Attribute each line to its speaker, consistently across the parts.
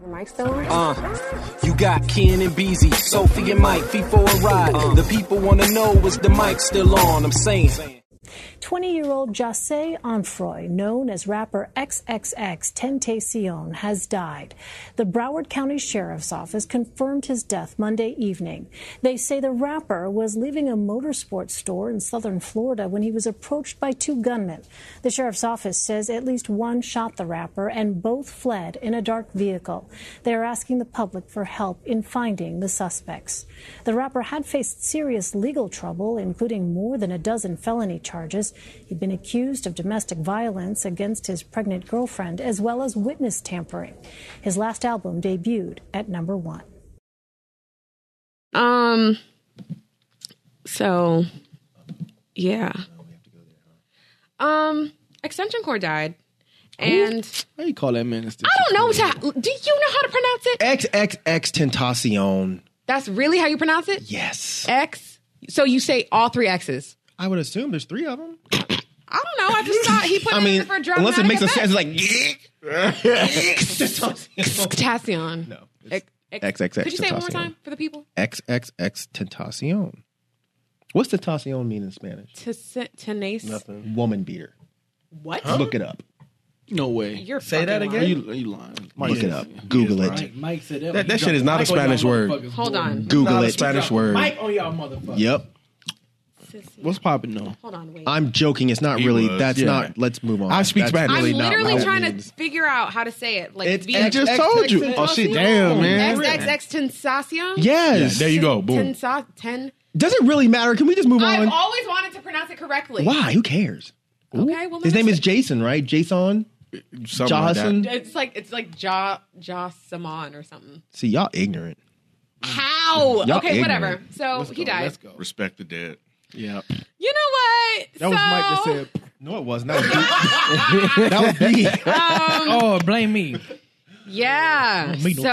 Speaker 1: Mike still on?
Speaker 2: You got Ken and Beezy, Sophie and Mike, feet for a ride. The people want to know, is the mic still on? I'm saying.
Speaker 3: 20-year-old José Onfroy, known as rapper XXX Tentacion, has died. The Broward County Sheriff's Office confirmed his death Monday evening. They say the rapper was leaving a motorsports store in southern Florida when he was approached by two gunmen. The Sheriff's Office says at least one shot the rapper and both fled in a dark vehicle. They are asking the public for help in finding the suspects. The rapper had faced serious legal trouble, including more than a dozen felony charges. He'd been accused of domestic violence against his pregnant girlfriend, as well as witness tampering. His last album debuted at #1.
Speaker 4: So, yeah. Extension cord died. And
Speaker 5: how you call that man?
Speaker 4: I don't know. Do you know how to pronounce it?
Speaker 6: XXX Tentacion.
Speaker 4: That's really how you pronounce it?
Speaker 6: Yes.
Speaker 4: X. So you say all three X's.
Speaker 6: I would assume there's three of them.
Speaker 4: I don't know. I just thought he put it in for dramatic
Speaker 6: unless it makes a sense, like
Speaker 4: Tentacion.
Speaker 6: No.
Speaker 4: Could
Speaker 6: XXX.
Speaker 4: you say it one more time for the people?
Speaker 6: XXX Tentacion. What's Tentacion mean in Spanish?
Speaker 4: Tenace.
Speaker 6: Nothing. Woman beater.
Speaker 4: What?
Speaker 6: Huh? Look it up.
Speaker 5: No way.
Speaker 4: You're
Speaker 5: say that again.
Speaker 4: lying.
Speaker 5: Are you lying?
Speaker 6: Look it up. Google it.
Speaker 7: Mike said
Speaker 5: that shit is not a Spanish word.
Speaker 4: Hold on.
Speaker 6: Google it.
Speaker 5: Spanish word.
Speaker 7: Mike on y'all motherfucker.
Speaker 6: Yep.
Speaker 5: What's popping though?
Speaker 4: Hold on, wait.
Speaker 6: I'm joking. It's not really. That's not. Let's move on.
Speaker 5: I speak Spanish.
Speaker 4: I'm
Speaker 5: really
Speaker 4: literally trying to figure out how to say it. Like
Speaker 6: It's
Speaker 5: I just told you. Oh shit! Damn, man.
Speaker 4: XXX Tentacion.
Speaker 6: Yes.
Speaker 5: Yeah, there you go. Boom.
Speaker 6: Does it really matter? Can we just move on?
Speaker 4: I've always wanted to pronounce it correctly.
Speaker 6: Why? Who cares?
Speaker 4: Okay. Well,
Speaker 6: his name is Jason, right? Jason.
Speaker 5: Jason.
Speaker 6: Like
Speaker 4: it's like Saman or something.
Speaker 6: See, y'all ignorant.
Speaker 4: How?
Speaker 6: Y'all
Speaker 4: Okay,
Speaker 6: ignorant.
Speaker 4: whatever. So he died.
Speaker 5: Let's go.
Speaker 8: Respect the dead.
Speaker 5: Yeah.
Speaker 4: You know what?
Speaker 5: That was Mike that said.
Speaker 6: No, it wasn't. That was me.
Speaker 7: Oh, blame me.
Speaker 4: Yeah. So,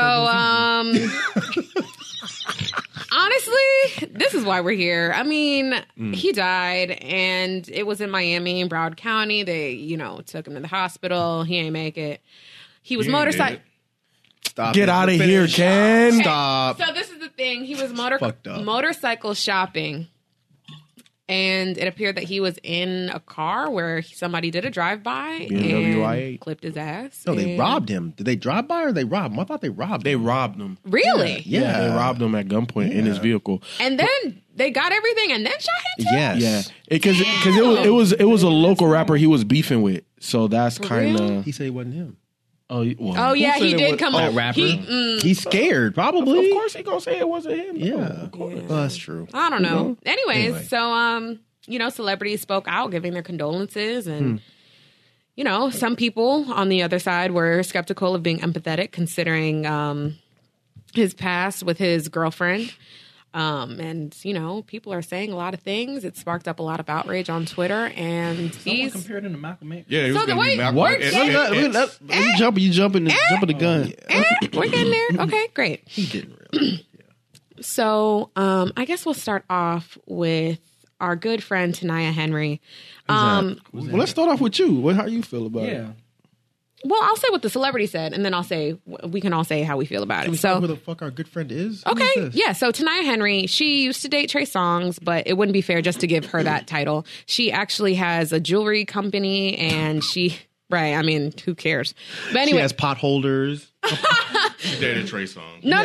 Speaker 4: honestly, this is why we're here. I mean, he died, and it was in Miami, in Broward County. They, took him to the hospital. He ain't make it. He was motorcycle.
Speaker 6: Stop.
Speaker 5: Get out of here, Ken.
Speaker 6: Stop.
Speaker 4: So this is the thing. He was
Speaker 6: Fucked up.
Speaker 4: motorcycle shopping. And it appeared that he was in a car where somebody did a drive-by
Speaker 5: BMW
Speaker 4: and
Speaker 5: i8.
Speaker 4: clipped his ass.
Speaker 6: No, they robbed him. Did they drive by or they robbed him? I thought they robbed him.
Speaker 5: They robbed him.
Speaker 4: Really?
Speaker 6: Yeah.
Speaker 5: They robbed him at gunpoint in his vehicle.
Speaker 4: And then they got everything and then shot him too?
Speaker 6: Yes.
Speaker 5: Yeah, because it was a local rapper he was beefing with. So that's kind of.
Speaker 6: He said it wasn't him.
Speaker 4: Oh yeah, he did come up.
Speaker 7: rapper?
Speaker 6: He's scared, probably.
Speaker 5: Of course he gonna say it wasn't him.
Speaker 6: Yeah. Well, that's true.
Speaker 4: I don't know. Anyways, so celebrities spoke out giving their condolences and some people on the other side were skeptical of being empathetic considering his past with his girlfriend. And people are saying a lot of things. It sparked up a lot of outrage on Twitter, and
Speaker 7: Someone compared him to Malcolm X.
Speaker 8: Yeah, it was
Speaker 4: So
Speaker 8: gonna
Speaker 4: wait,
Speaker 8: be Malcolm
Speaker 4: what?
Speaker 8: X.
Speaker 5: You jumping the gun.
Speaker 4: we're getting there. Okay, great.
Speaker 6: He didn't really.
Speaker 4: So I guess we'll start off with our good friend Tanaya Henry.
Speaker 5: Well, let's start off with you. How you feel about it?
Speaker 7: Yeah.
Speaker 4: Well, I'll say what the celebrity said, and then we can all say how we feel about
Speaker 6: Can we
Speaker 4: it.
Speaker 6: say
Speaker 4: So,
Speaker 6: who the fuck our good friend is? Who is
Speaker 4: okay,
Speaker 6: this?
Speaker 4: yeah. So Tanaya Henry, she used to date Trey Songz, but it wouldn't be fair just to give her that title. She actually has a jewelry company, and right? I mean, who cares? But anyway,
Speaker 6: She has potholders.
Speaker 8: She dated Trey Songz.
Speaker 4: no.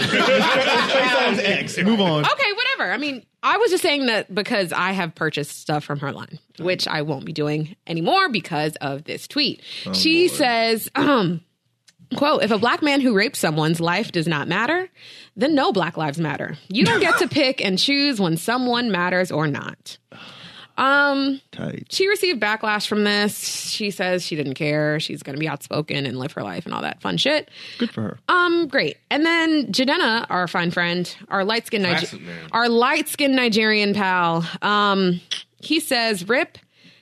Speaker 6: Move on.
Speaker 4: Okay, whatever. I mean, I was just saying that because I have purchased stuff from her line, which I won't be doing anymore because of this tweet. She says, quote, "If a black man who raped someone's life does not matter, then no Black Lives Matter. You don't get to pick and choose when someone matters or not."
Speaker 6: Tight.
Speaker 4: She received backlash from this. She says she didn't care. She's going to be outspoken and live her life and all that fun shit.
Speaker 6: Good for her.
Speaker 4: Great. And then Jadena, our fine friend, our light-skinned
Speaker 8: Classic name.
Speaker 4: Nigerian pal, he says, "Rip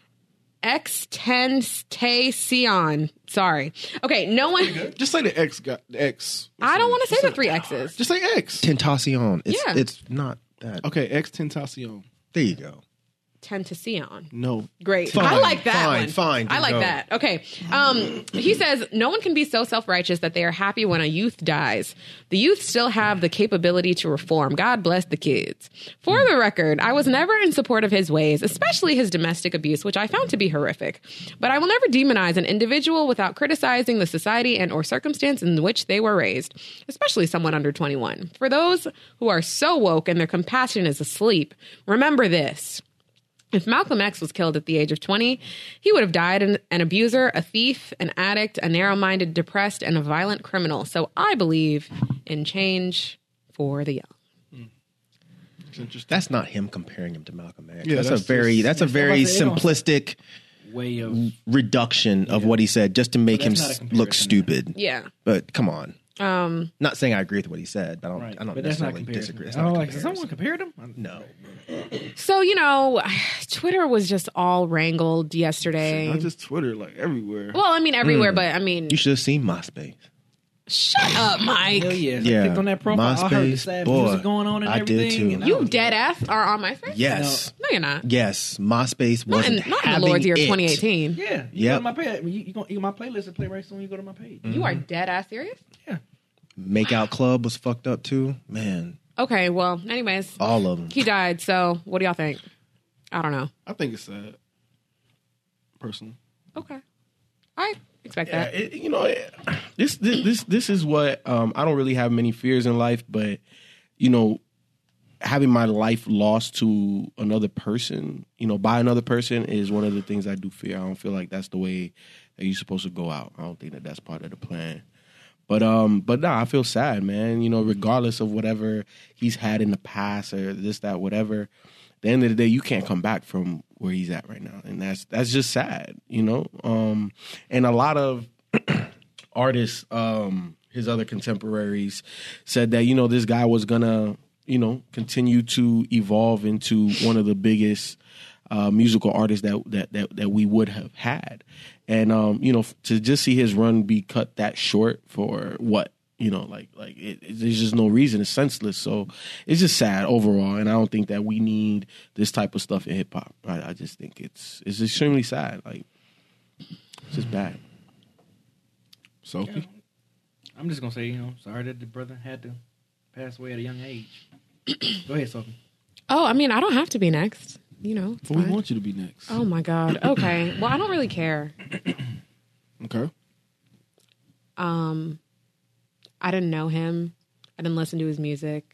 Speaker 4: X10Sion." Sorry. Okay, no one.
Speaker 5: Just say the X. The X.
Speaker 4: I don't want to say the three X's.
Speaker 5: Just say X.
Speaker 6: Tentacion.
Speaker 4: Yeah.
Speaker 6: It's not that.
Speaker 5: Okay, X Tentacion.
Speaker 6: There you go.
Speaker 4: Tentacion.
Speaker 5: No.
Speaker 4: Great.
Speaker 6: Fine,
Speaker 4: I like that
Speaker 6: fine,
Speaker 4: one.
Speaker 6: fine,
Speaker 4: I like
Speaker 6: go.
Speaker 4: that. Okay. He says, no one can be so self-righteous that they are happy when a youth dies. The youth still have the capability to reform. God bless the kids. For the record, I was never in support of his ways, especially his domestic abuse, which I found to be horrific. But I will never demonize an individual without criticizing the society and or circumstance in which they were raised, especially someone under 21. For those who are so woke and their compassion is asleep, remember this. If Malcolm X was killed at the age of 20, he would have died an abuser, a thief, an addict, a narrow-minded, depressed, and a violent criminal. So I believe in change for the young.
Speaker 5: It's interesting.
Speaker 6: That's not him comparing him to Malcolm X.
Speaker 5: Yeah,
Speaker 6: that's
Speaker 5: that's
Speaker 6: a very
Speaker 7: they don't-
Speaker 6: simplistic
Speaker 7: Way of
Speaker 6: reduction of what he said just to make him
Speaker 7: that's not a
Speaker 6: look
Speaker 7: comparison.
Speaker 6: stupid.
Speaker 4: Yeah.
Speaker 6: But come on. Not saying I agree with what he said, but I don't
Speaker 7: but that's not
Speaker 6: necessarily
Speaker 7: comparison.
Speaker 6: disagree. It's
Speaker 7: Oh,
Speaker 6: not a
Speaker 7: like
Speaker 6: comparison.
Speaker 7: someone compared him?
Speaker 6: No.
Speaker 4: So, Twitter was just all wrangled yesterday.
Speaker 5: Not just Twitter, like everywhere.
Speaker 4: Well, I mean, everywhere, but I mean,
Speaker 6: You should have seen MySpace.
Speaker 4: shut up, Mike.
Speaker 7: Hell yeah.
Speaker 6: Yeah.
Speaker 7: I clicked on that profile. I heard the
Speaker 6: MySpace,
Speaker 7: sad
Speaker 6: boy,
Speaker 7: music going on and
Speaker 6: I did
Speaker 7: everything.
Speaker 6: too.
Speaker 7: and I
Speaker 4: You
Speaker 7: was
Speaker 4: dead ass are on my face?
Speaker 6: Yes.
Speaker 4: No, you're not.
Speaker 6: Yes. MySpace
Speaker 4: Not
Speaker 6: wasn't
Speaker 4: in the
Speaker 6: having
Speaker 4: Lord's year of
Speaker 6: it.
Speaker 4: 2018.
Speaker 7: like, yeah. You
Speaker 6: Yep.
Speaker 7: go to my page. You my playlist will play right soon when you go to my page.
Speaker 4: You are dead ass serious?
Speaker 6: Makeout Club was fucked up too. Man,
Speaker 4: Okay, well, anyways,
Speaker 6: all of them.
Speaker 4: he died. So, what do y'all think? I don't know.
Speaker 5: I think it's sad. Personally.
Speaker 4: Okay. I expect
Speaker 5: Yeah,
Speaker 4: that.
Speaker 5: this is what I don't really have many fears in life, but having my life lost to another person, by another person is one of the things I do fear. I don't feel like that's the way that you're supposed to go out. I don't think that that's part of the plan. But nah, I feel sad, man. Regardless of whatever he's had in the past or this, that, whatever. At the end of the day, you can't come back from where he's at right now, and that's just sad, And a lot of artists, his other contemporaries, said that this guy was gonna continue to evolve into one of the biggest musical artists that we would have had. And to just see his run be cut that short for what, there's just no reason. It's senseless. So it's just sad overall. And I don't think that we need this type of stuff in hip hop. I just think it's extremely sad. Like, it's just bad. Sophie?
Speaker 7: I'm just going to say, sorry that the brother had to pass away at a young age. Go ahead, Sophie.
Speaker 4: Oh, I mean, I don't have to be next. It's
Speaker 5: Well, we
Speaker 4: fine.
Speaker 5: want you to be next.
Speaker 4: Oh my God. Okay. Well, I don't really care.
Speaker 5: Okay.
Speaker 4: I didn't know him. I didn't listen to his music.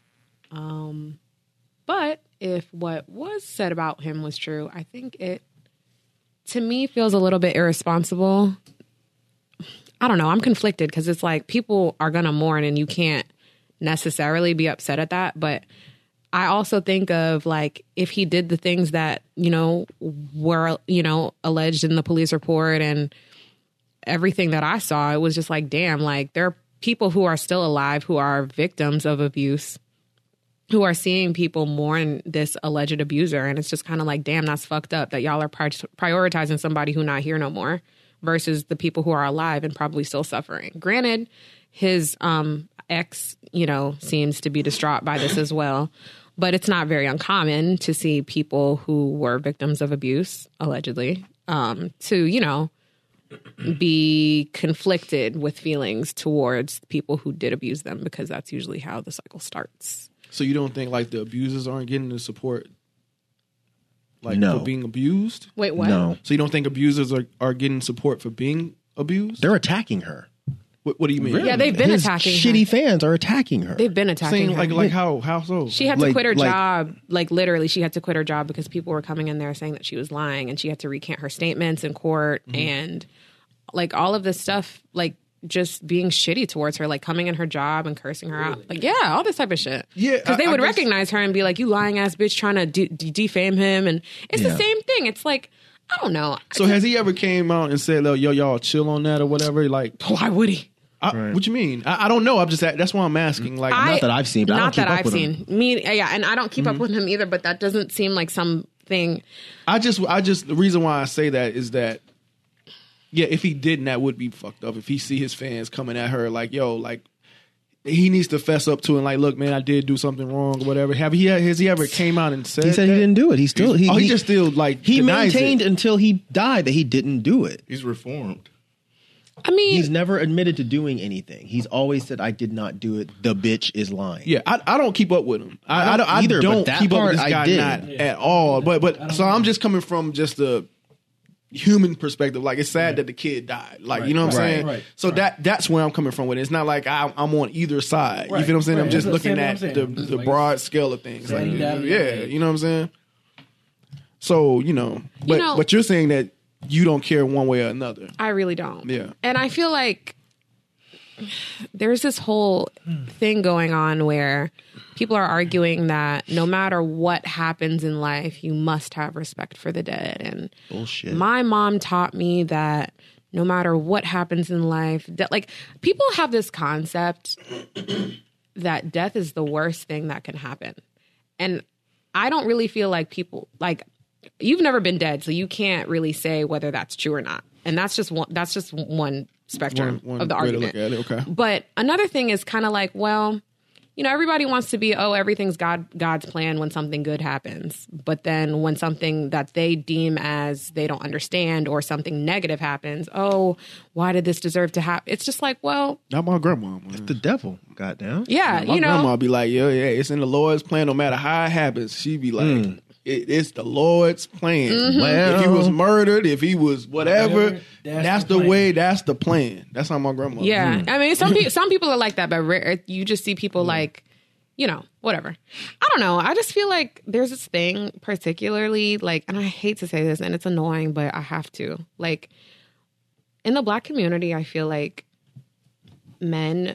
Speaker 4: But if what was said about him was true, I think it, to me, feels a little bit irresponsible. I don't know. I'm conflicted because it's like people are going to mourn and you can't necessarily be upset at that. But I also think of like if he did the things that, were, alleged in the police report and everything that I saw, it was just like, damn, like there are people who are still alive who are victims of abuse, who are seeing people mourn this alleged abuser. And it's just kind of like, damn, that's fucked up that y'all are prioritizing somebody who not here no more versus the people who are alive and probably still suffering. Granted, his ex, seems to be distraught by this as well. But it's not very uncommon to see people who were victims of abuse, allegedly, to, be conflicted with feelings towards people who did abuse them, because that's usually how the cycle starts.
Speaker 5: So you don't think like the abusers aren't getting the support
Speaker 6: No.
Speaker 5: for being abused?
Speaker 4: Wait, what?
Speaker 6: No.
Speaker 5: So you don't think abusers are getting support for being abused?
Speaker 6: They're attacking her.
Speaker 5: What do you mean?
Speaker 4: Yeah, they've been
Speaker 6: His
Speaker 4: attacking
Speaker 6: shitty
Speaker 4: her.
Speaker 6: fans are attacking her.
Speaker 4: They've been attacking
Speaker 5: Saying
Speaker 4: her.
Speaker 5: like how so?
Speaker 4: She had to
Speaker 6: Like-
Speaker 4: quit her
Speaker 6: like-
Speaker 4: job. Like literally, she had to quit her job because people were coming in there saying that she was lying, and she had to recant her statements in court, and like all of this stuff, like just being shitty towards her, like coming in her job and cursing her out, like all this type of shit.
Speaker 5: Yeah,
Speaker 4: because they
Speaker 5: I
Speaker 4: would
Speaker 5: guess-
Speaker 4: recognize her and be like, "You lying ass bitch, trying to defame him," and it's the
Speaker 6: Yeah.
Speaker 4: same thing. It's like I don't know.
Speaker 5: So has he ever came out and said, "Yo, y'all chill on that" or whatever? Like,
Speaker 4: Why would he?
Speaker 5: what you mean? I don't know. I'm just that's why I'm asking. Like,
Speaker 6: Not that I've seen, but I don't
Speaker 4: not
Speaker 6: keep
Speaker 4: that
Speaker 6: up
Speaker 4: I've
Speaker 6: with
Speaker 4: seen.
Speaker 6: him.
Speaker 4: Me, and I don't keep up with him either. But that doesn't seem like something.
Speaker 5: I just the reason why I say that is that if he didn't, that would be fucked up. If he see his fans coming at her like, yo, like
Speaker 1: he needs to fess up to and like, look, man, I did do something wrong or whatever. Has he ever came out and said?
Speaker 6: He said
Speaker 1: that?
Speaker 6: he didn't do it. He
Speaker 1: just still like
Speaker 6: he
Speaker 1: denies
Speaker 6: maintained
Speaker 1: it.
Speaker 6: until he died that he didn't do it.
Speaker 8: He's reformed.
Speaker 4: I mean,
Speaker 6: He's never admitted to doing anything. He's always said, "I did not do it." The bitch is lying.
Speaker 1: Yeah, I don't keep up with him. I don't
Speaker 6: either, but
Speaker 1: don't
Speaker 6: that
Speaker 1: keep up
Speaker 6: part
Speaker 1: with this
Speaker 6: I
Speaker 1: guy
Speaker 6: did.
Speaker 1: not at all. But so I'm just coming from just the human perspective. Like, it's sad that the kid died. Like, you know what I'm saying?
Speaker 9: Right.
Speaker 1: So that's where I'm coming from with it. It's not like I'm on either side.
Speaker 9: Right.
Speaker 1: You feel what I'm saying?
Speaker 9: Right.
Speaker 1: I'm just
Speaker 9: That's
Speaker 1: looking
Speaker 9: what I'm
Speaker 1: at
Speaker 9: saying.
Speaker 1: the
Speaker 9: Like,
Speaker 1: broad scale of things. Like,
Speaker 9: Saying that-
Speaker 1: yeah, you know what I'm saying? So, but you're saying that you don't care one way or another.
Speaker 4: I really don't.
Speaker 1: Yeah.
Speaker 4: And I feel like there's this whole thing going on where people are arguing that no matter what happens in life, you must have respect for the dead. And
Speaker 6: Bullshit.
Speaker 4: my mom taught me that no matter what happens in life, that like people have this concept that death is the worst thing that can happen. And I don't really feel like people like you've never been dead, so you can't really say whether that's true or not. And that's just one spectrum
Speaker 1: One
Speaker 4: of the
Speaker 1: way to
Speaker 4: argument.
Speaker 1: look at it, okay.
Speaker 4: But another thing is kind of like, well, everybody wants to be, everything's God's plan when something good happens. But then when something that they deem as they don't understand or something negative happens, why did this deserve to happen? It's just like, well,
Speaker 1: Not my grandma. Man.
Speaker 6: It's the devil. Goddamn.
Speaker 4: yeah,
Speaker 1: My grandma be like, yeah, it's in the Lord's plan. No matter how it happens, she be like, it's the Lord's plan.
Speaker 4: Mm-hmm.
Speaker 6: Well,
Speaker 1: if he was murdered, if he was whatever,
Speaker 9: That's
Speaker 1: that's
Speaker 9: the
Speaker 1: the
Speaker 9: plan.
Speaker 1: way. That's the plan. That's how my grandma.
Speaker 4: yeah. I mean, some people are like that, but you just see people like, whatever. I don't know. I just feel like there's this thing particularly like, and I hate to say this and it's annoying, but I have to. Like in the Black community, I feel like men,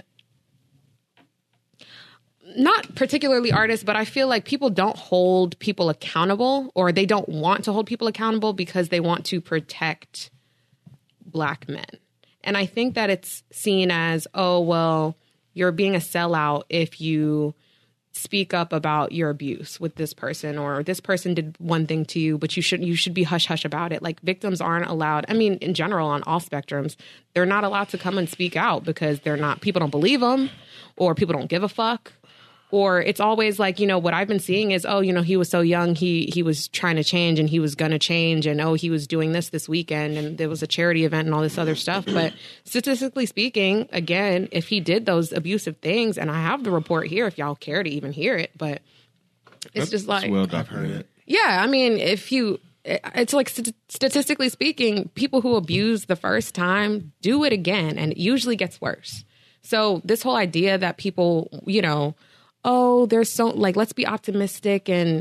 Speaker 4: not particularly artists, but I feel like people don't hold people accountable, or they don't want to hold people accountable because they want to protect Black men. And I think that it's seen as, you're being a sellout if you speak up about your abuse with this person, or this person did one thing to you, but you should be hush hush about it. Like, victims aren't allowed. I mean, in general, on all spectrums, they're not allowed to come and speak out because people don't believe them, or people don't give a fuck. Or it's always like, what I've been seeing is, he was so young, he was trying to change and he was going to change. And, he was doing this weekend and there was a charity event and all this other stuff. But statistically speaking, again, if he did those abusive things, and I have the report here if y'all care to even hear it, but it's just like,
Speaker 8: well documented.
Speaker 4: yeah, I mean, it's like statistically speaking, people who abuse the first time do it again, and it usually gets worse. So this whole idea that people, there's so, like, let's be optimistic and,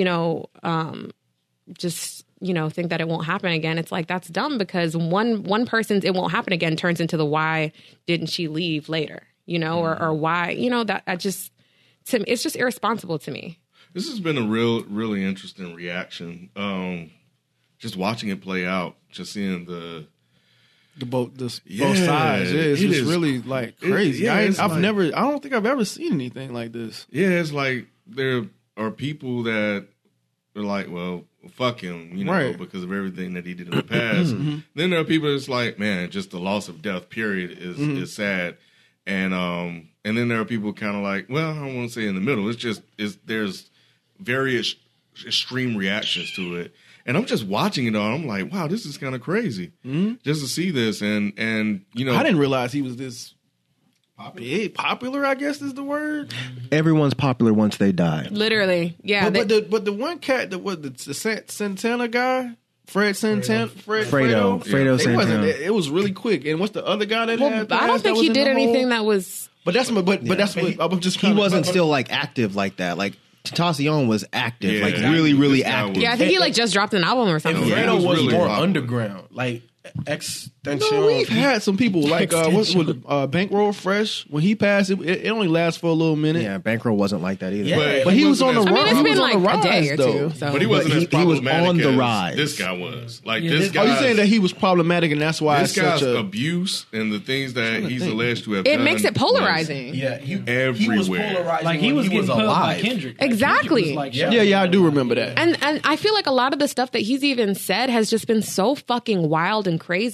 Speaker 4: just, think that it won't happen again. It's like, that's dumb, because one person's it won't happen again turns into the why didn't she leave later, or why, it's just irresponsible to me.
Speaker 8: This has been a really interesting reaction. Just watching it play out, just seeing both sides.
Speaker 1: Yeah, it's
Speaker 8: it
Speaker 1: just
Speaker 8: is.
Speaker 1: really like crazy.
Speaker 8: I
Speaker 1: I don't think I've ever seen anything like this.
Speaker 8: Yeah, it's like there are people that are like, well, fuck him,
Speaker 1: Right.
Speaker 8: because of everything that he did in the past. Then there are people that's like, man, just the loss of death, period, is sad. And then there are people kind of like, well, I don't want to say in the middle. There's various extreme reactions to it. And I'm just watching it all. I'm like, wow, this is kind of crazy. Just to see this. And
Speaker 1: I didn't realize he was this popular, I guess is the word.
Speaker 6: Everyone's popular once they die.
Speaker 4: Literally. Yeah.
Speaker 1: But the one cat that was the Santana guy, Fred Santana,
Speaker 6: Fredo Santana.
Speaker 1: It was really quick. And what's the other guy that
Speaker 4: well,
Speaker 1: had?
Speaker 4: I don't think he did anything that was.
Speaker 1: But that's what I'm just.
Speaker 6: He wasn't still like active like that. Like Tentacion was active,
Speaker 8: Yeah,
Speaker 6: like
Speaker 8: exactly.
Speaker 6: really
Speaker 8: This guy
Speaker 6: active.
Speaker 8: was-
Speaker 4: Yeah, I think he like just dropped an album or something.
Speaker 8: Yeah,
Speaker 9: Fredo
Speaker 8: it
Speaker 9: was
Speaker 8: really
Speaker 9: more
Speaker 8: popular.
Speaker 9: underground, like Extension.
Speaker 1: No, we've had some people like what's with Bankroll Fresh. When he passed, it only lasts for a little minute.
Speaker 6: Yeah, Bankroll wasn't like that either.
Speaker 9: Yeah.
Speaker 1: But he was on the
Speaker 8: wasn't
Speaker 1: rise.
Speaker 8: as-
Speaker 4: I mean, it's
Speaker 1: He
Speaker 4: been
Speaker 1: was on
Speaker 4: like
Speaker 1: the
Speaker 4: a day
Speaker 1: rise,
Speaker 4: or
Speaker 1: though.
Speaker 4: two. So.
Speaker 8: But he wasn't
Speaker 6: But
Speaker 8: as
Speaker 6: he was
Speaker 8: problematic
Speaker 6: on the
Speaker 8: as
Speaker 6: rise.
Speaker 8: this guy was. Like,
Speaker 9: Yeah,
Speaker 8: this
Speaker 9: this-
Speaker 8: guy.
Speaker 1: Oh, you saying that he was problematic and that's why
Speaker 8: this
Speaker 1: it's
Speaker 8: guy's
Speaker 1: such a
Speaker 8: abuse and the things that he's alleged to have
Speaker 4: It
Speaker 8: done
Speaker 4: makes it polarizing.
Speaker 9: Yeah, he was
Speaker 8: Everywhere.
Speaker 9: polarizing.
Speaker 7: Like he was
Speaker 9: when
Speaker 7: getting put by
Speaker 9: alive.
Speaker 7: Kendrick.
Speaker 4: Exactly.
Speaker 7: Kendrick was like,
Speaker 1: yeah, I do remember that.
Speaker 4: And I feel like a lot of the stuff that he's even said has just been so fucking wild and crazy. It's just